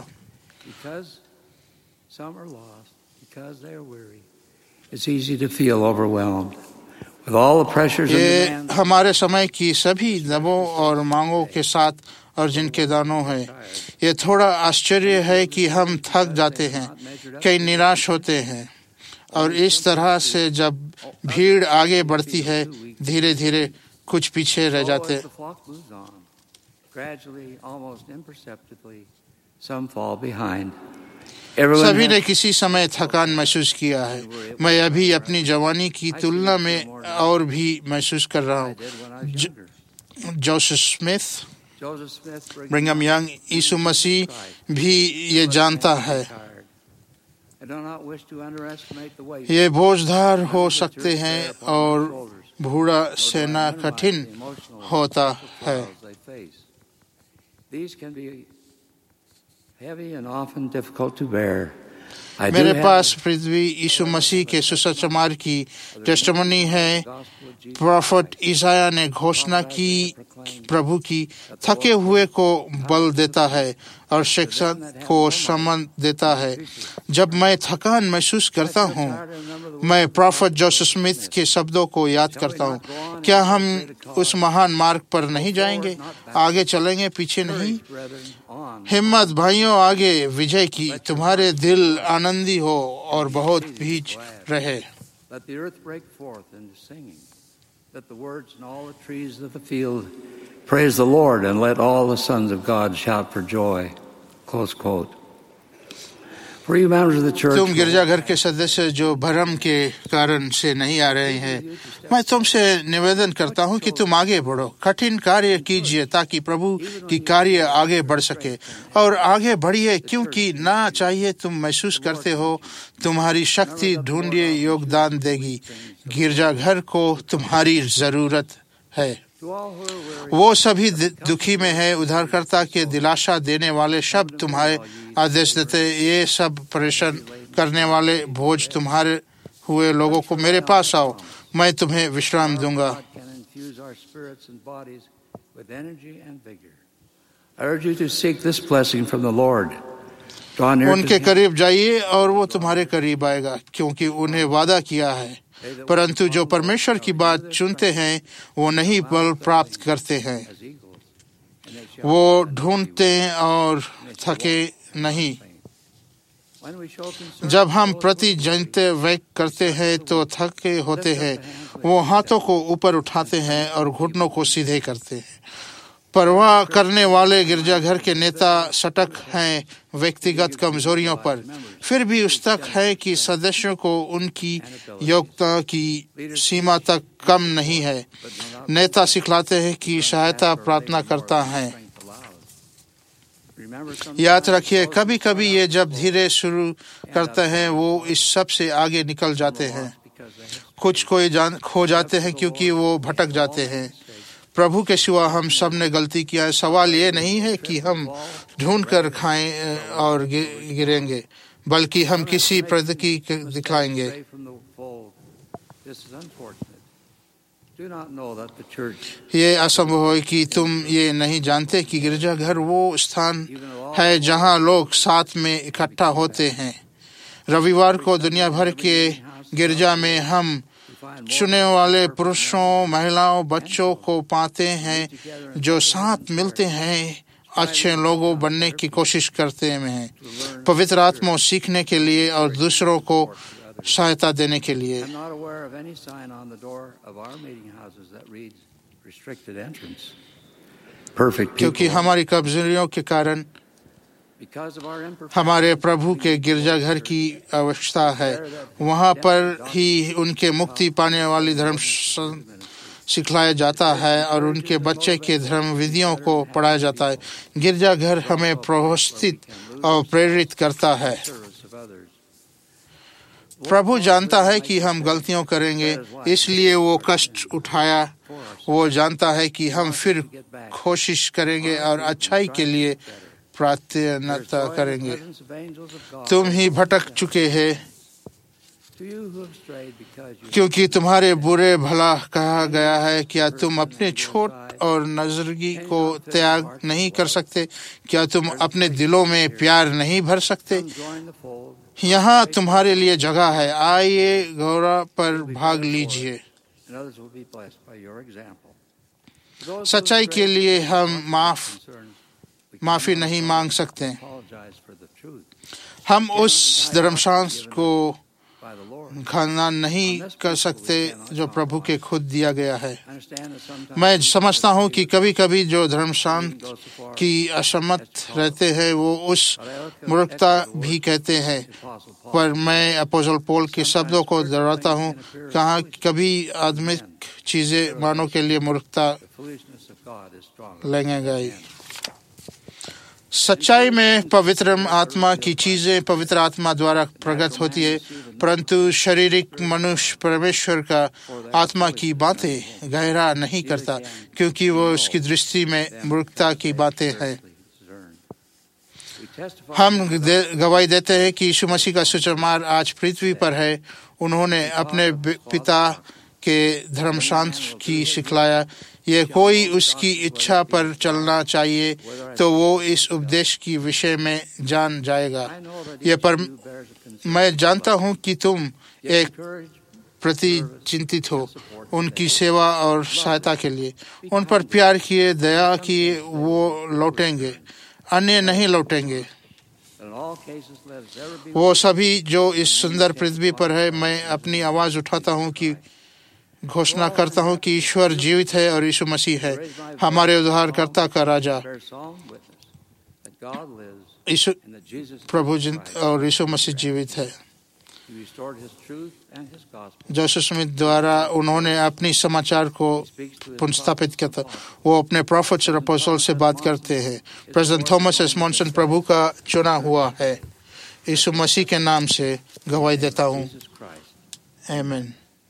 ये हमारे समय की सभी दबों और मांगों के साथ और जिनके दानों है, ये थोड़ा आश्चर्य है कि हम थक जाते हैं, कई निराश होते हैं और इस तरह से जब भीड़ आगे बढ़ती है धीरे धीरे कुछ पीछे रह जाते। सभी ने किसी समय थकान महसूस किया है। मैं अभी अपनी जवानी की तुलना में और भी महसूस कर रहा हूँ। जोसेफ स्मिथ, ब्रिघम यंग, यीशु मसीह भी ये जानता है। ये बोझदार हो सकते हैं और बूढ़ा सहना कठिन होता है। मेरे पास पृथ्वी यीशु मसीह के सुसमाचार की टेस्टिमनी है। प्रोफेट ईसाया ने घोषणा की, प्रभु की थके हुए को बल देता है और शिक्षक को सम्मान देता है। जब मैं थकान महसूस करता हूँ, मैं प्रोफेट जोसेफ स्मिथ के शब्दों को याद करता हूँ, क्या हम उस महान मार्ग पर नहीं जाएंगे? आगे चलेंगे, पीछे नहीं। हिम्मत भाइयों, आगे विजय की। तुम्हारे दिल आनंदी हो और बहुत भीज रहे। Let the words and all the trees of the field praise the Lord, and let all the sons of God shout for joy. Close quote. For you members of the church, तुम गिरजाघर के सदस्य जो भरम के कारण से नहीं आ रहे हैं, मैं तुमसे निवेदन करता हूं कि तुम आगे बढ़ो, कठिन कार्य कीजिए ताकि प्रभु की कार्य आगे बढ़ सके। और आगे बढ़िए, क्योंकि ना चाहिए तुम महसूस करते हो तुम्हारी शक्ति ढूंढिए योगदान देगी। गिरजाघर को तुम्हारी जरूरत है। वो सभी दुखी में है। उद्धारकर्ता के दिलासा देने वाले शब्द तुम्हारे आदेश देते, ये सब परेशान करने वाले बोझ तुम्हारे हुए लोगों को मेरे पास आओ, मैं तुम्हें विश्राम दूंगा। उनके करीब जाइए और वो तुम्हारे करीब आएगा, क्योंकि उन्हें वादा किया है। परंतु जो परमेश्वर की बात चुनते हैं वो नहीं बल प्राप्त करते हैं, वो ढूंढते हैं और थके नहीं। जब हम प्रति जनते व्यक्त करते हैं तो थके होते हैं। वो हाथों को ऊपर उठाते हैं और घुटनों को सीधे करते हैं। परवाह करने वाले गिरजाघर के नेता सटक हैं व्यक्तिगत कमजोरियों पर, फिर भी उस तक है कि सदस्यों को उनकी योग्यता की सीमा तक कम नहीं है। नेता सिखलाते हैं कि सहायता प्रार्थना करता है। याद रखिए, कभी कभी ये जब धीरे शुरू करते हैं वो इस सब से आगे निकल जाते हैं। कुछ कोई जान खो जाते हैं क्योंकि वो भटक जाते हैं। प्रभु के सिवा हम सब ने गलती किया है। सवाल ये नहीं है कि हम ढूंढ कर खाएं और गिरेंगे, बल्कि हम किसी प्रगति दिखलाएंगे। ये असंभव है कि तुम ये नहीं जानते कि गिरजाघर वो स्थान है जहां लोग साथ में इकट्ठा होते हैं। रविवार को दुनिया भर के गिरजा में हम चुने वाले पुरुषों, महिलाओं, बच्चों को पाते हैं जो साथ मिलते हैं, अच्छे लोगों बनने की कोशिश करते हैं, पवित्र आत्मा सीखने के लिए और दूसरों को सहायता देने के लिए। क्योंकि हमारी कमजोरियों के कारण हमारे प्रभु के गिरजाघर की आवश्यकता है। वहाँ पर ही उनके मुक्ति पाने वाली धर्म सिखलाया जाता है और उनके बच्चे के धर्म विधियों को पढ़ाया जाता है। गिरजाघर हमें प्रोत्साहित और प्रेरित करता है। प्रभु जानता है कि हम गलतियां करेंगे, इसलिए वो कष्ट उठाया। वो जानता है कि हम फिर कोशिश करेंगे और अच्छाई के लिए प्रार्थना करेंगे। तुम ही भटक चुके हैं, क्योंकि तुम्हारे बुरे भला कहा गया है। क्या तुम अपने छोट और नजरगी को त्याग नहीं कर सकते? क्या तुम अपने दिलों में प्यार नहीं भर सकते? यहाँ तुम्हारे लिए जगह है, आइए गौरा पर भाग लीजिए। सच्चाई के लिए हम माफ माफी नहीं मांग सकते। हम उस धर्मशास्त्र को खंडन नहीं कर सकते जो प्रभु के खुद दिया गया है। मैं समझता हूँ कि कभी कभी जो धर्मशास्त्र की असहमत रहते हैं वो उस मूर्खता भी कहते हैं, पर मैं अपोस्टल पौल के शब्दों को दोहराता हूँ, कहाँ कभी आत्मिक चीजें मानव के लिए मूर्खता लेंगे गई। सच्चाई में पवित्र आत्मा की चीजें पवित्र आत्मा द्वारा प्रकट होती है, परंतु शारीरिक मनुष्य परमेश्वर का आत्मा की बातें गहरा नहीं करता, क्योंकि वो उसकी दृष्टि में मूर्खता की बातें हैं। हम दे, गवाही देते हैं कि यीशु मसीह का सुसमाचार आज पृथ्वी पर है। उन्होंने अपने पिता के धर्मशास्त्र की सिखलाया, ये कोई उसकी इच्छा पर चलना चाहिए तो वो इस उपदेश की विषय में जान जाएगा। ये पर मैं जानता हूँ कि तुम एक प्रति चिंतित हो, उनकी सेवा और सहायता के लिए। उन पर प्यार किए, दया किए, वो लौटेंगे, अन्य नहीं लौटेंगे। वो सभी जो इस सुंदर पृथ्वी पर है, मैं अपनी आवाज उठाता हूँ कि घोषणा करता हूँ कि ईश्वर जीवित है और यीशु मसीह है हमारे उद्धारकर्ता का राजा। यीशु प्रभु और यीशु मसीह जीवित है। जोसेफ स्मिथ द्वारा उन्होंने अपनी समाचार को पुनर्स्थापित किया था। वो अपने प्रॉफिट्स और अपोस्टल से बात करते हैं। प्रेसिडेंट थॉमस एस मॉनसन प्रभु का चुना हुआ है। यीशु मसीह के नाम से गवाही देता हूँ, आमीन।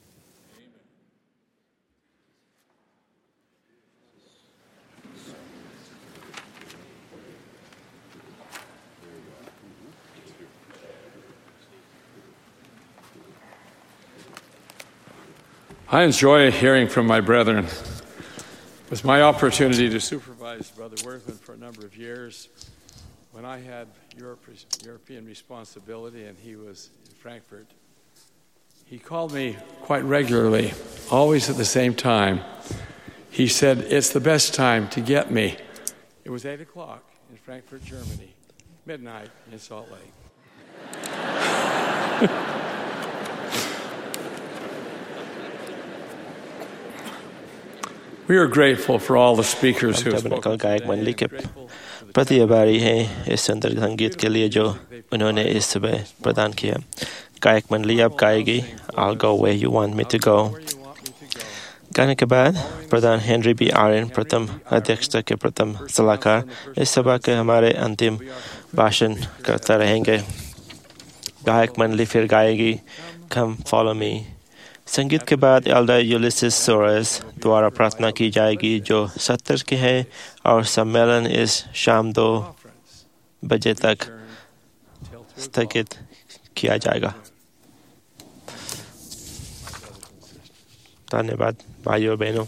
I enjoy hearing from my brethren. It was my opportunity to supervise Brother Worthman for a number of years when I had Europe, European responsibility and he was in Frankfurt. He called me quite regularly, always at the same time. He said, "It's the best time to get me." It was eight o'clock in Frankfurt, Germany, midnight in Salt Lake. We are grateful for all the speakers who have spoken today. प्रति आभारी हैं इस सुंदर संगीत के लिए जो उन्होंने इस सुबह प्रदान किया। गायक मंडली अब गाएगी I'll go where you want me to go। गाने के बाद प्रधान हेनरी बी आर्यन प्रथम अध्यक्षता के प्रथम सलाहकार इस सभा के हमारे अंतिम भाषण करता रहेंगे। गायक मंडली फिर गाएगी Come follow me। संगीत के बाद एल्डर यूलिसिस सोरेस द्वारा प्रार्थना की जाएगी जो सत्तर के हैं और सम्मेलन इस शाम दो बजे तक स्थगित किया जाएगा। धन्यवाद भाइयों बहनों।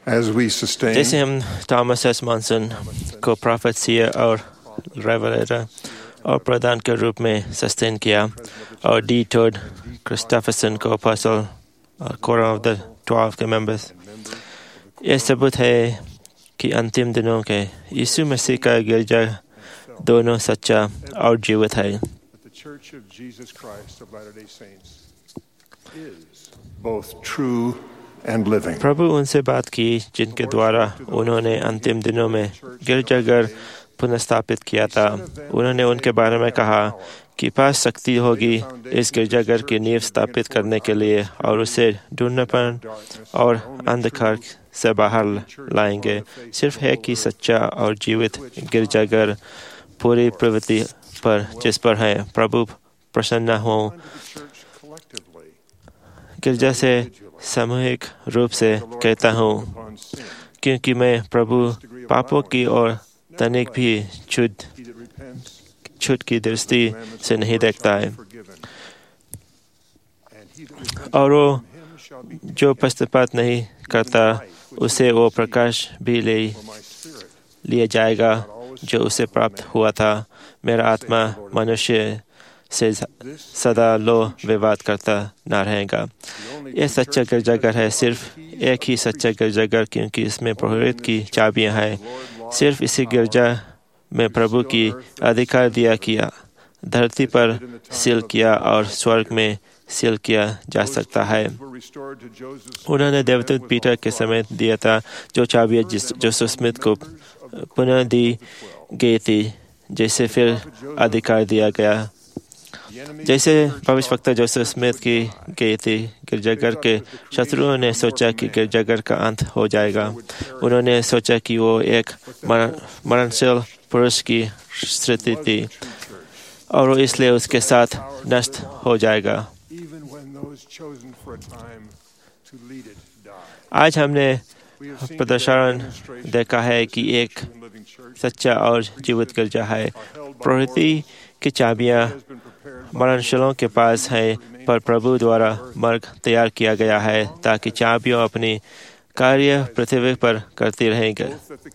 As we sustain, जैसे हम थॉमस एस मॉनसन को प्रॉफेट, सीयर और रेवलेटर और प्रधान के रूप में सस्टेन किया और डी टोड क्रिस्टोफरसन को अपोस्टल और कोर ऑफ द ट्वेल्व के मेंबर्स, यह सबूत है कि अंतिम दिनों के यीशु मसीह का गिरजा दोनों सच्चा और जीवित है। प्रभु उनसे बात की जिनके द्वारा उन्होंने अंतिम दिनों में गिरजाघर पुनर्स्थापित किया था। उन्होंने उनके बारे में कहा कि पास शक्ति होगी इस गिरजाघर की नींव स्थापित करने के लिए और उसे ढूंढनेपन और अंधकार से बाहर लाएंगे। सिर्फ है कि सच्चा और जीवित गिरजाघर पूरी प्रवृत्ति पर जिस पर है प्रभु प्रसन्न हो। गिरजा से सामूहिक रूप से कहता हूँ, क्योंकि मैं प्रभु पापों की और तनिक भी छूट छूट की दृष्टि से नहीं देखता है, और वो जो पश्चाताप नहीं करता उसे वो प्रकाश भी ले लिया जाएगा जो उसे प्राप्त हुआ था। मेरा आत्मा मनुष्य से सदा लो विवाद करता न रहेगा। यह सच्चा गिरजाघर है, सिर्फ एक ही सच्चा गिरजाघर, क्योंकि इसमें पुरोहित की चाबियां हैं। सिर्फ इसी गिरजा में प्रभु की अधिकार दिया किया धरती पर सील किया और स्वर्ग में सील किया जा सकता है। उन्होंने देवदूत पीटर के समय दिया था, जो चाबियां जोसेफ स्मिथ को पुनः दी गई थी, जैसे फिर अधिकार दिया गया जैसे भविष्यवक्ता जोसेफ स्मिथ की गई थी। गिरजाघर के शत्रुओं ने सोचा कि गिरजाघर का अंत हो जाएगा। उन्होंने सोचा कि वो एक मरणशील पुरुष की स्थिति थी और वो इसलिए उसके साथ नष्ट हो जाएगा। आज हमने प्रदर्शन देखा है कि एक सच्चा और जीवित गिरजा है। प्रवृत्ति की चाबियां मरणशीलों के पास है, पर प्रभु द्वारा मार्ग तैयार किया गया है ताकि चाबियां अपनी कार्य पृथ्वी पर करती रहेंगे।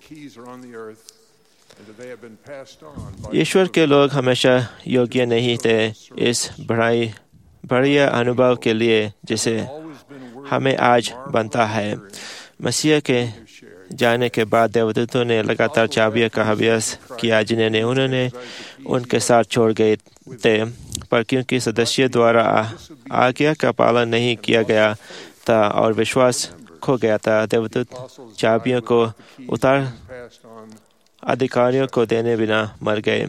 ईश्वर के लोग हमेशा योग्य नहीं थे इस बड़ाई बढ़िया अनुभव के लिए जिसे हमें आज बनता है। मसीह के जाने के बाद देवदूतों ने लगातार चाबियों का अभ्यास किया जिन्हें उन्होंने उनके साथ छोड़ गए थे, पर क्योंकि सदस्य द्वारा आज्ञा का पालन नहीं किया गया था और विश्वास खो गया था, देवदूत चाबियों को उतार अधिकारियों को देने बिना मर गए।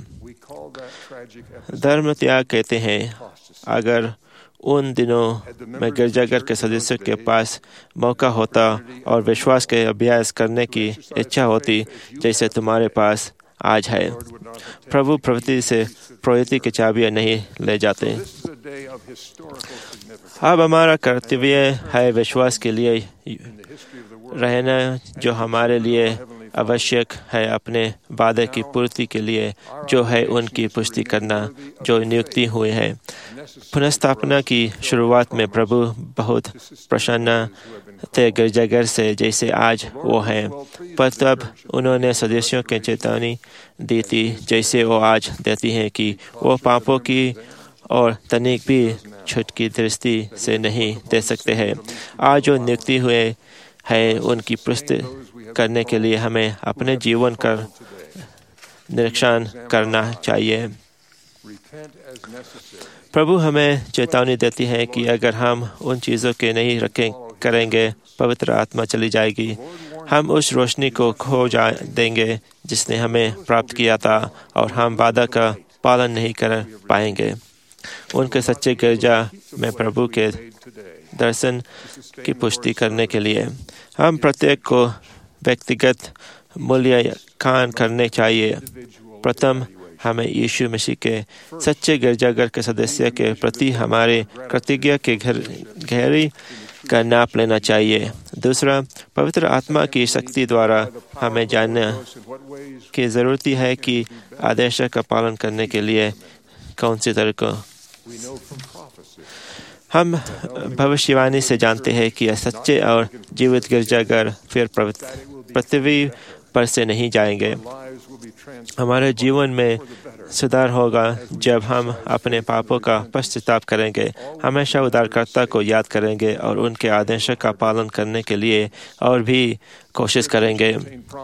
धर्म त्याग कहते हैं, अगर उन दिनों में गिरजाघर के सदस्यों के पास मौका होता और विश्वास के अभ्यास करने की इच्छा होती जैसे तुम्हारे पास आज है, प्रभु प्रवृत्ति से प्रवृत्ति की चाबियां नहीं ले जाते। अब हमारा कर्तव्य है विश्वास के लिए रहना जो हमारे लिए आवश्यक है, अपने वादे की पूर्ति के लिए जो है उनकी पुष्टि करना जो नियुक्ति हुई है। पुनर्स्थापना की शुरुआत में प्रभु बहुत प्रसन्न थे गिरजाघर से जैसे आज वो हैं, पर तब उन्होंने सदस्यों के चेतावनी दी थी जैसे वो आज देती हैं कि वो पापों की और तनिक भी छूट की दृष्टि से नहीं दे सकते हैं। आज जो नियुक्ति हुए है उनकी पुष्टि करने के लिए हमें अपने जीवन का निरीक्षण करना चाहिए। प्रभु हमें चेतावनी देती है कि अगर हम उन चीज़ों के नहीं रखें करेंगे, पवित्र आत्मा चली जाएगी। हम उस रोशनी को खो जा देंगे जिसने हमें प्राप्त किया था और हम वादा का पालन नहीं कर पाएंगे। उनके सच्चे गिरजा में प्रभु के दर्शन की पुष्टि करने के लिए हम प्रत्येक को व्यक्तिगत मूल्यांकन करने चाहिए। प्रथम हमें यीशु मसीह के सच्चे गिरजाघर के सदस्य के प्रति हमारे कृतज्ञता के गहरी का नाप लेना चाहिए। दूसरा, पवित्र आत्मा की शक्ति द्वारा हमें जानना की जरूरत है कि आदेश का पालन करने के लिए कौन से तरीकों। हम भविष्यवाणी से जानते हैं कि सच्चे और जीवित गिरजाघर फिर पृथ्वी पर से नहीं जाएंगे। हमारे जीवन में सुधार होगा जब हम अपने पापों का पश्चाताप करेंगे, हमेशा उद्धारकर्ता को याद करेंगे और उनके आदेशों का पालन करने के लिए और भी कोशिश करेंगे।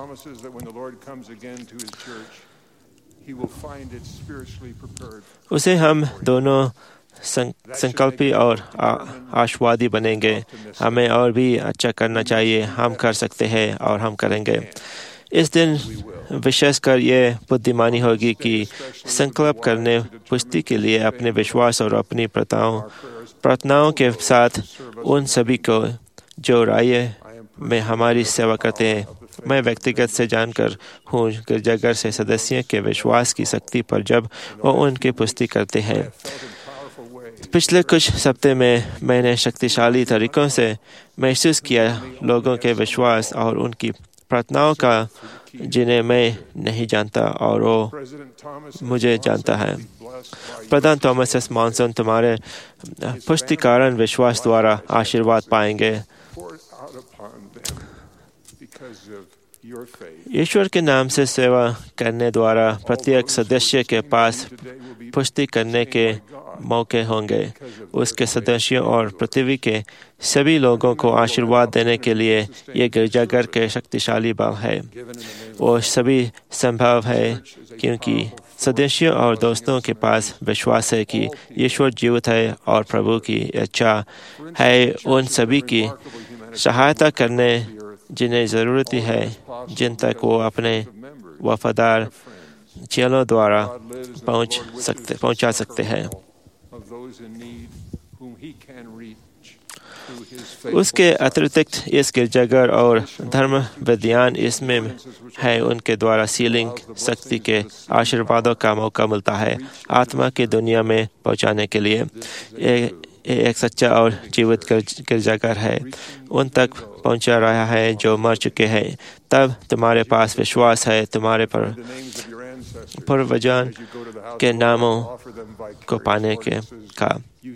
उसे हम दोनों संकल्पी और आशावादी बनेंगे। हमें और भी अच्छा करना चाहिए। हम कर सकते हैं और हम करेंगे। इस दिन विशेषकर ये बुद्धिमानी होगी कि संकल्प करने पुष्टि के लिए अपने विश्वास और अपनी प्रार्थनाओं प्रार्थनाओं के साथ उन सभी को जो राय में हमारी सेवा करते हैं। मैं व्यक्तिगत से जानकर हूँ गिरजाघर से सदस्यों के विश्वास की शक्ति पर जब वो उनकी पुष्टि करते हैं। पिछले कुछ हफ्ते में मैंने शक्तिशाली तरीकों से महसूस किया लोगों के विश्वास और उनकी प्रार्थनाओं का जिन्हें मैं नहीं जानता और वो मुझे जानता है। प्रधान थॉमस एस मॉनसन तुम्हारे पुष्टिकारण विश्वास द्वारा आशीर्वाद पाएंगे। ईश्वर के नाम से सेवा करने द्वारा प्रत्येक सदस्य के पास पुष्टि करने के मौके होंगे। उसके सदस्यों और पृथ्वी के सभी लोगों को आशीर्वाद देने के लिए ये गिरजाघर के शक्तिशाली बल है। वो सभी संभव है क्योंकि सदस्यों और दोस्तों के पास विश्वास है कि ईश्वर जीवित है और प्रभु की इच्छा है उन सभी की सहायता करने जिन्हें ज़रूरत है, जिन तक वो अपने वफादार चेलों द्वारा पहुंच सकते पहुंचा सकते हैं। उसके अतिरिक्त इस गिरजाघर और धर्म विज्ञान इसमें है उनके द्वारा सीलिंग शक्ति के आशीर्वादों का मौका मिलता है आत्मा की दुनिया में पहुंचाने के लिए। एक, एक सच्चा और जीवित गिरजाघर है उन तक पहुंचा रहा है जो मर चुके हैं। तब तुम्हारे पास विश्वास है तुम्हारे पर पूर्वजों के नामों को पाने के का।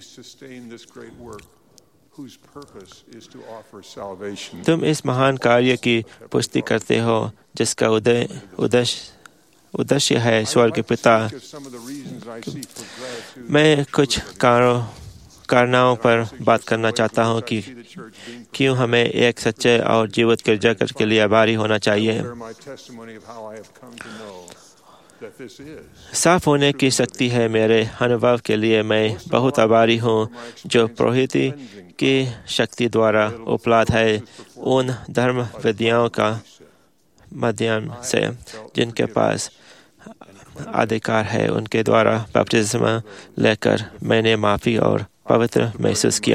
तुम इस महान कार्य की पुष्टि करते हो जिसका उद्देश्य उद्देश्य है स्वर्ग पिता। मैं कुछ कारणों कारणाओं पर बात करना चाहता हूँ कि क्यों हमें एक सच्चे और जीवित गिरजाघर के लिए आभारी होना चाहिए। साफ होने की शक्ति है मेरे अनुभव के लिए मैं बहुत आभारी हूँ जो पुरोहिती की शक्ति द्वारा उपलब्ध है उन धर्म विधियों का माध्यम से जिनके पास अधिकार है। उनके द्वारा बपतिस्मा लेकर मैंने माफी और पवित्र महसूस किया।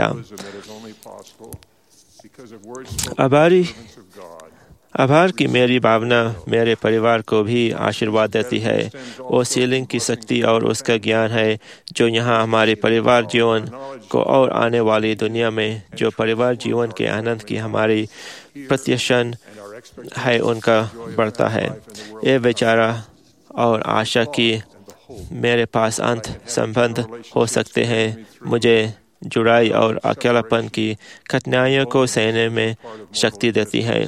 आभारी आभार की मेरी भावना मेरे परिवार को भी आशीर्वाद देती है। वो सीलिंग की शक्ति और उसका ज्ञान है जो यहाँ हमारे परिवार जीवन को और आने वाली दुनिया में जो परिवार जीवन के आनंद की हमारी प्रत्याशन है उनका बढ़ता है। ये विचारा और आशा की मेरे पास अंत संबंध हो सकते हैं मुझे जुड़ाई और अकेलापन की कठिनाइयों को सहने में शक्ति देती है।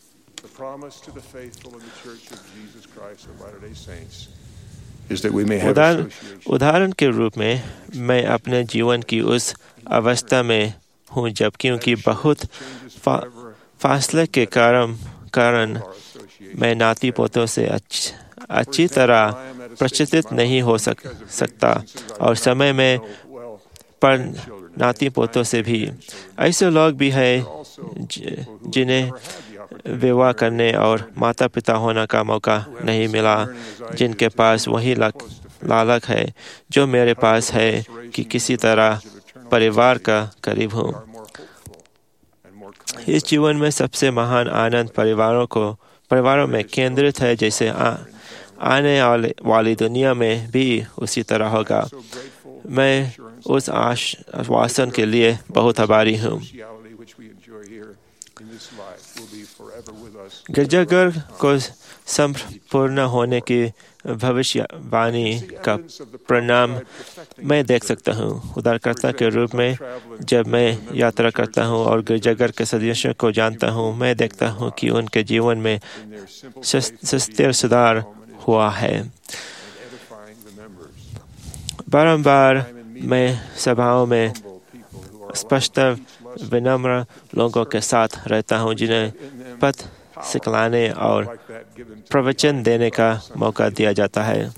उदाहरण उदाहरण के रूप में मैं अपने जीवन की उस अवस्था में हूँ जब क्योंकि बहुत फा, फासले के कारण कारण मैं नाती पोतों से अच्छ, अच्छी तरह प्रचित नहीं हो सक, सकता और समय में पर नाती पोतों से भी ऐसे लोग भी हैं जिन्हें विवाह करने और माता पिता होने का मौका नहीं मिला, जिनके पास वही लालक है जो मेरे पास है कि किसी तरह परिवार का करीब हूँ। इस जीवन में सबसे महान आनंद परिवारों को परिवारों में केंद्रित है जैसे आ, आने वाली दुनिया में भी उसी तरह होगा। मैं उस आश्वासन के लिए बहुत आभारी हूँ। संपूर्ण होने की भविष्यवाणी का परिणाम मैं देख सकता हूँ। उद्धारकर्ता के रूप में जब मैं यात्रा करता हूँ और गिरजाघर के सदस्यों को जानता हूँ, मैं देखता हूँ कि उनके जीवन में स्थिर सुधार हुआ है। बारंबार मैं सभाओं में स्पष्ट विनम्र लोगों के साथ रहता हूँ जिन्हें पथ सिखलाने और प्रवचन देने का मौका दिया जाता है।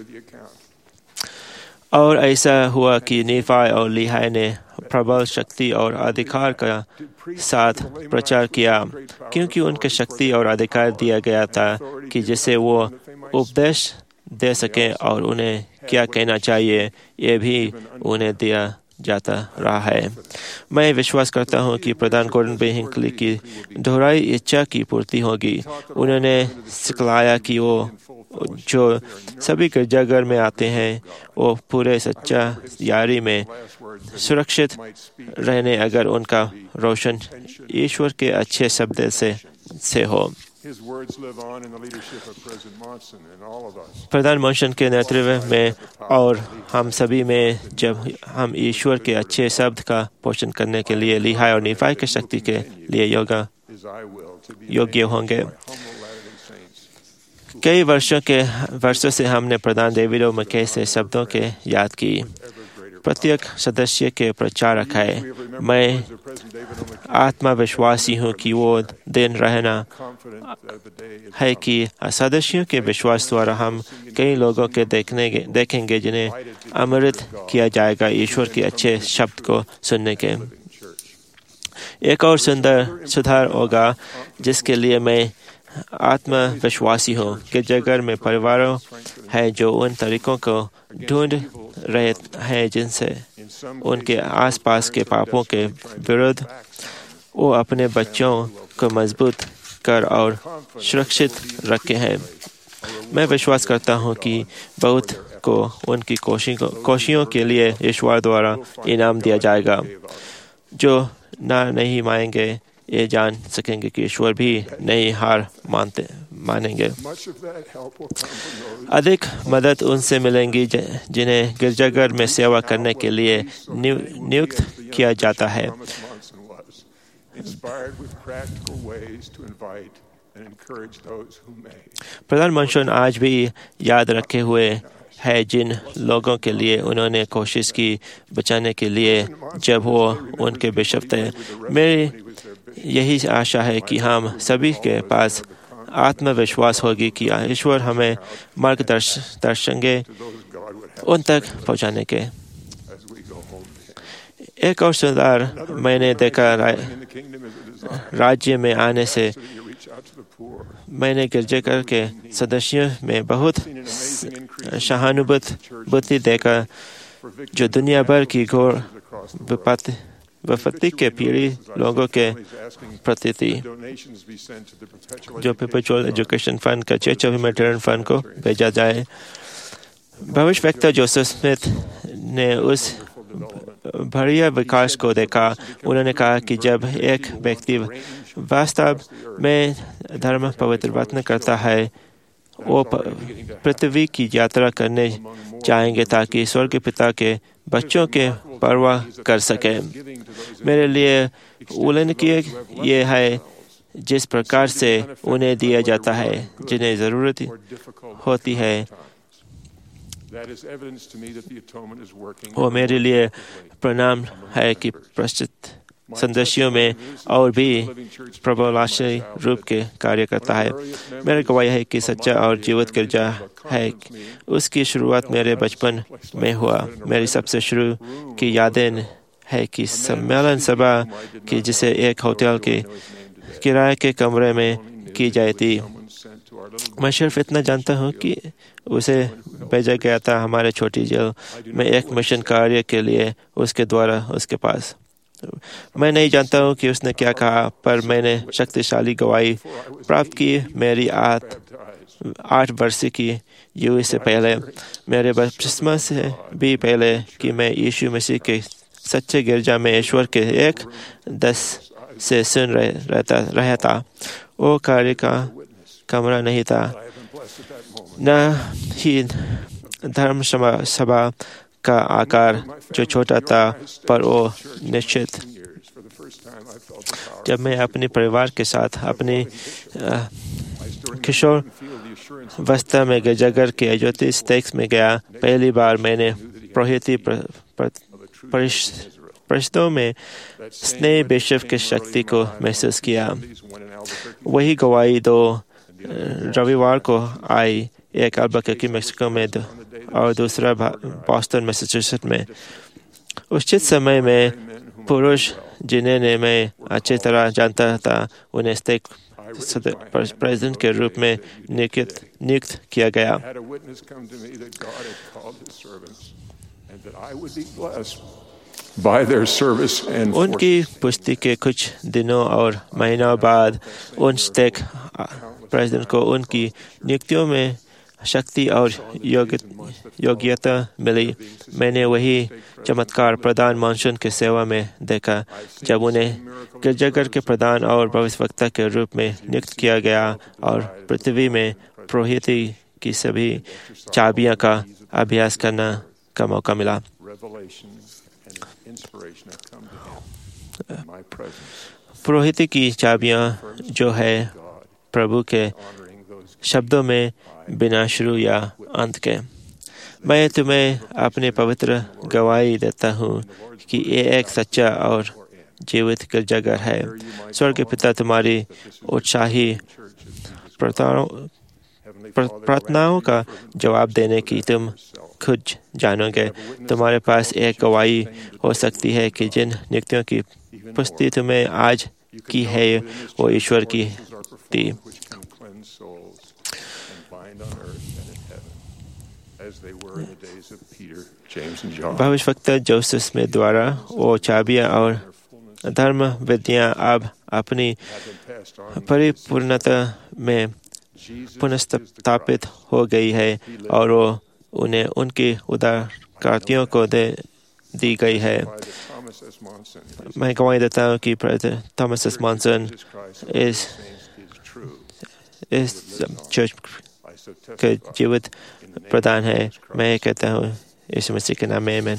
और ऐसा हुआ कि नीफाई और लीहाई ने प्रबल शक्ति और अधिकार का साथ प्रचार किया, क्योंकि उनके शक्ति और अधिकार दिया गया था कि जिसे वो उपदेश दे सकें और उन्हें क्या कहना चाहिए ये भी उन्हें दिया जाता रहा है। मैं विश्वास करता हूँ कि प्रधान गॉर्डन बी हिंकली की दोहराई इच्छा की पूर्ति होगी। उन्होंने सिखलाया कि वो जो सभी गिरजाघर में आते हैं वो पूरे सच्चा यारी में सुरक्षित रहने अगर उनका रोशन ईश्वर के अच्छे शब्द से से हो। प्रधान मॉन्सन के नेतृत्व में और हम सभी में जब हम ईश्वर के अच्छे शब्द का पोषण करने के लिए लीहाई और नीफाई की शक्ति के लिए योगा योग्य होंगे। कई वर्षों के वर्षों से हमने प्रधान डेविड ओ मके से शब्दों के याद की। प्रत्येक सदस्य के प्रचारक है। मैं आत्मविश्वासी हूँ कि वो दिन रहना है कि सदस्यों के विश्वास द्वारा हम कई लोगों के देखने देखेंगे जिन्हें अमृत किया जाएगा ईश्वर के अच्छे शब्द को सुनने के। एक और सुंदर सुधार होगा जिसके लिए मैं आत्मविश्वासी हूँ। गिरजाघर में परिवारों है जो उन तरीकों को ढूंढ रहे हैं जिनसे उनके आसपास के पापों के विरुद्ध वो अपने बच्चों को मजबूत कर और सुरक्षित रखे हैं। मैं विश्वास करता हूँ कि बहुत को उनकी कोशिशों के लिए ईश्वर द्वारा इनाम दिया जाएगा। जो ना नहीं मानेंगे ये जान सकेंगे कि ईश्वर भी नहीं हार मानते मानेंगे। अधिक मदद उनसे मिलेंगी जिन्हें गिरजाघर में सेवा करने के लिए नियुक्त किया जाता है। प्रधान मॉन्सन आज भी याद रखे हुए है जिन लोगों के लिए उन्होंने कोशिश की बचाने के लिए जब वो उनके बिशप थे। मेरी यही आशा है कि हम सभी के पास आत्मविश्वास होगी कि ईश्वर हमें मार्गदर्शन उन तक पहुंचाने के। एक और सुधार मैंने देखा रा, राज्य में आने से मैंने गिरजाघर के सदस्यों में बहुत सहानुभूति देखा जो दुनिया भर की घोर विपत्ति विपत्ति के पीड़ी लोगों के प्रति थी। जो परपेचुअल एजुकेशन फंड का चर्च ऑफ ह्यूमैनिटेरियन फंड को भेजा जाए। भविष्यवक्ता जोसेफ स्मिथ ने उस बढ़िया विकास को देखा। उन्होंने कहा कि जब एक व्यक्ति वास्तव में धर्म परिवर्तन करता है वो पृथ्वी की यात्रा करने चाहेंगे ताकि स्वर्ग पिता के बच्चों के परवाह कर सके। मेरे लिए उल्लेखनीय ये है जिस प्रकार से उन्हें दिया जाता है जिन्हें जरूरत होती है। वो मेरे लिए प्रणाम है कि प्रस्तुत सदस्यों में और भी प्रभावशाली रूप के कार्य करता है। मेरी गवाही है कि सच्चा और जीवित गिरजा है। उसकी शुरुआत मेरे बचपन में हुआ। मेरी सबसे शुरू की यादें है कि सम्मेलन सभा की जिसे एक होटल के किराए के कमरे में की जाती थी। मैं सिर्फ इतना जानता हूँ कि उसे भेजा गया था हमारे छोटी जेल में एक मिशन कार्य के लिए उसके द्वारा उसके पास। मैं नहीं जानता हूँ कि उसने क्या कहा, पर मैंने शक्तिशाली गवाही प्राप्त की। मेरी आठ आठ वर्ष की युवा से पहले, मेरे बपतिस्मा से भी पहले कि मैं यीशु मसीह के सच्चे गिरजा में ईश्वर के एक दस से सुन रहता रहा था। वो कार्य का कमरा नहीं था, न ही धर्म सभा का आकार जो छोटा था, पर वो निश्चित। जब मैं अपने परिवार के साथ अपनी किशोर अवस्था में गिरजाघर के ज्योति स्टेक्स में गया, पहली बार मैंने पुरोहिती परिषदों में स्नेह बिशप की शक्ति को महसूस किया। वही गवाही दो रविवार को आई, एक अल्बुकर्क मैक्सिको में और दूसरा बॉस्टन मैसाचुसेट्स में। उचित समय में पुरुष जिन्हें मैं अच्छी तरह जानता था, उन्हें स्टेक प्रेसिडेंट के रूप में नियुक्त नियुक्त किया गया। उनकी पुष्टि के कुछ दिनों और महीनों बाद उन स्टेक प्रेसिडेंट को उनकी नियुक्तियों में शक्ति और योग्यता मिली। मैंने वही चमत्कार प्रधान मॉनसून की सेवा में देखा, जब उन्हें गिरजाघर के प्रधान और भविष्यवक्ता के रूप में नियुक्त किया गया और पृथ्वी में पुरोहिती की सभी चाबियां का अभ्यास करना का मौका मिला। पुरोहिती की चाबियां जो है प्रभु के शब्दों में बिना शुरू या अंत के। मैं तुम्हें अपने पवित्र गवाही देता हूँ कि ये एक सच्चा और जीवित गिरजाघर है। स्वर्ग के पिता तुम्हारी उत्साही प्रार्थनाओं का जवाब देने की तुम खुद जानोगे। तुम्हारे पास एक गवाही हो सकती है कि जिन नियुक्तियों की पुष्टि तुम्हें आज की है वो ईश्वर की थी। भविष्यवक्ता जोसेफ स्मिथ द्वारा वो चाबियां और धर्म विधियां अब अपनी परिपूर्णता में पुनर्स्थापित हो गई है और वो उन्हें उनकी उद्धारकर्ताओं को दे दी गई है। मैं गवाही देता हूँ कि थॉमस एस मॉनसन इस इस चर्च के जीवित प्रधान है। मैं कहता हूँ यीशु मसीह के नाम में आमीन।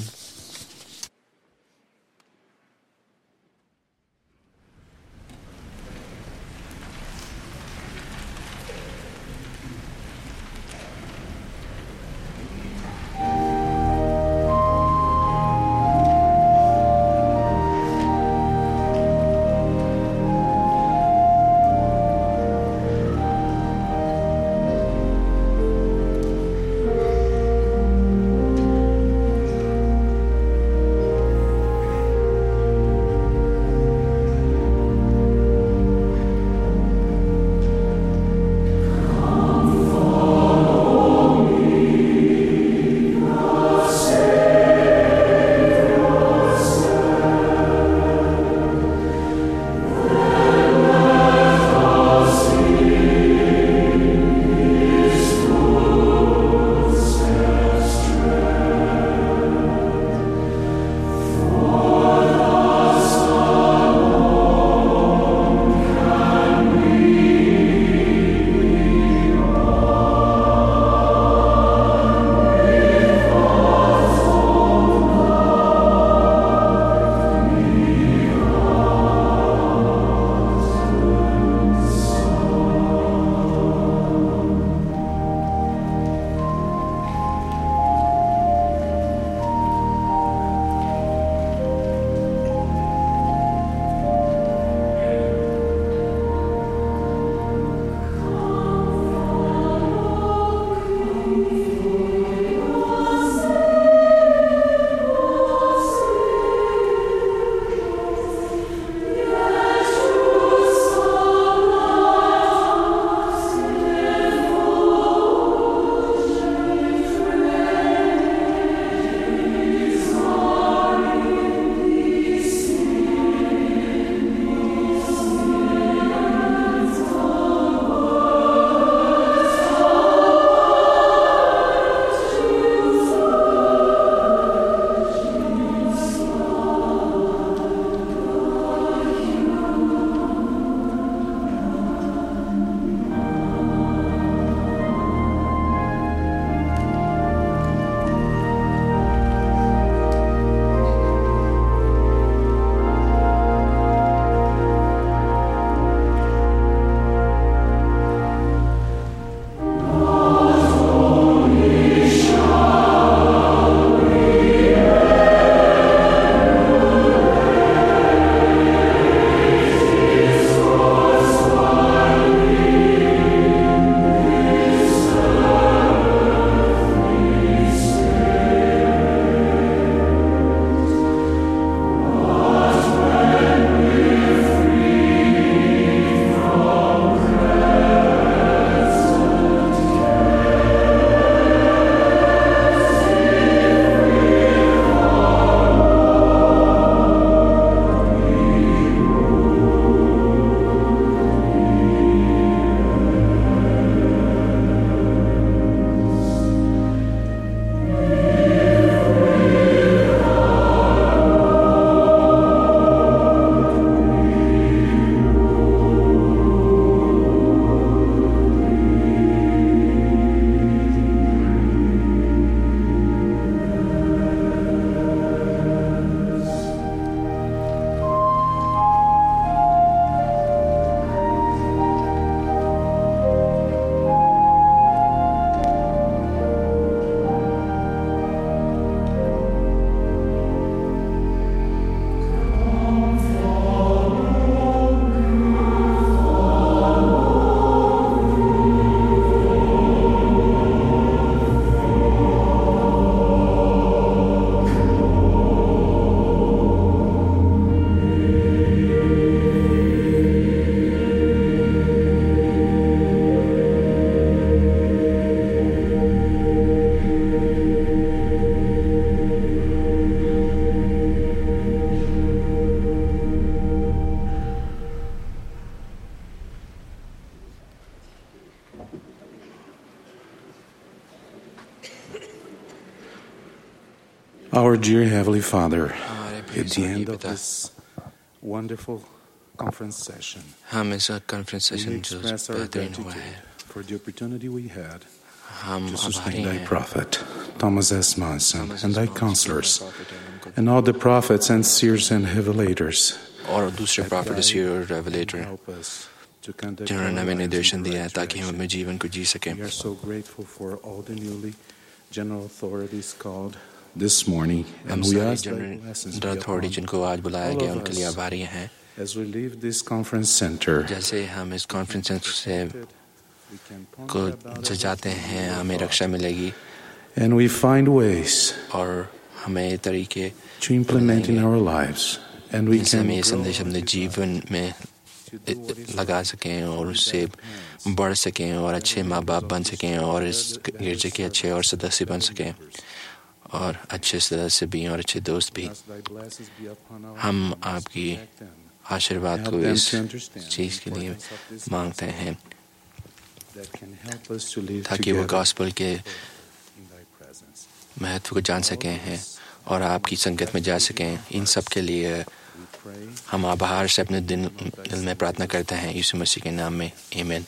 Our dear Heavenly Father, at the end of this wonderful conference session, हम इस कॉन्फ्रेंस we सेशन जो express our बेहतरीन हुआ है, gratitude for the opportunity we had हम to आभारी sustain thy हैं prophet, Thomas S. Monson, and thy counselors, and all the prophets and seers and revelators. और दूसरे प्रॉफिट सीयर और रेवलेटर Help us to conduct जिन्होंने our हमें lives निर्देशन in दिया है right ताकि हम direction. अपने जीवन को जी सकें। We are so grateful for all the newly general authorities called this morning, हम and we सारी ask thy blessings general be authority upon जिनको आज बुलाया all गया of उनके लिए us. आभारी हैं। As we leave this conference center, जैसे हम इस कॉन्फ्रेंस से we can को ponder about से our जाते हैं, हमें रक्षा मिलेगी and we find ways और हमें तरीके to implement in our lives, and we जिनसे can हम ये grow संदेश अपने जीवन में लगा सकें और उससे बढ़ सकें और अच्छे माँ बाप बन सकें और इस गिरजे के अच्छे और सदस्य बन सकें और अच्छे सदस्य भी और अच्छे दोस्त भी। ask thy blessings be upon our हम lives. आपकी Protect them. आशीर्वाद Help को them इस to understand चीज़ के the लिए importance of this मांगते हैं that can help us to live ताकि वो together गॉस्पल के in thy presence. महत्व को जान सकें हैं और आपकी संगत में जा सकें। इन सब के लिए We pray हम आभार से अपने दिल दिल में प्रार्थना करते हैं यीशु मसीह के नाम में, आमीन।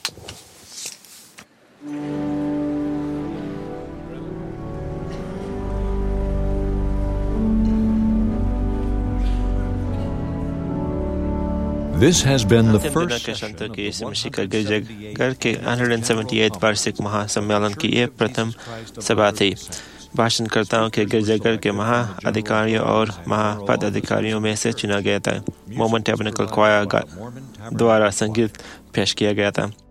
This has been the अंतिम दिनों first के session संतों of के the यीशु मसीह का one hundred गिरजाघर seventy-eighth के एक सौ अठहत्तरवें वार्षिक महासम्मेलन की यह प्रथम सभा थी। भाषणकर्ताओं के गिरजाघर के महाअधिकारियों और महापदाधिकारियों में से चुना गया था। मोमन टैबरनेकल क्वायर द्वारा संगीत पेश किया गया था।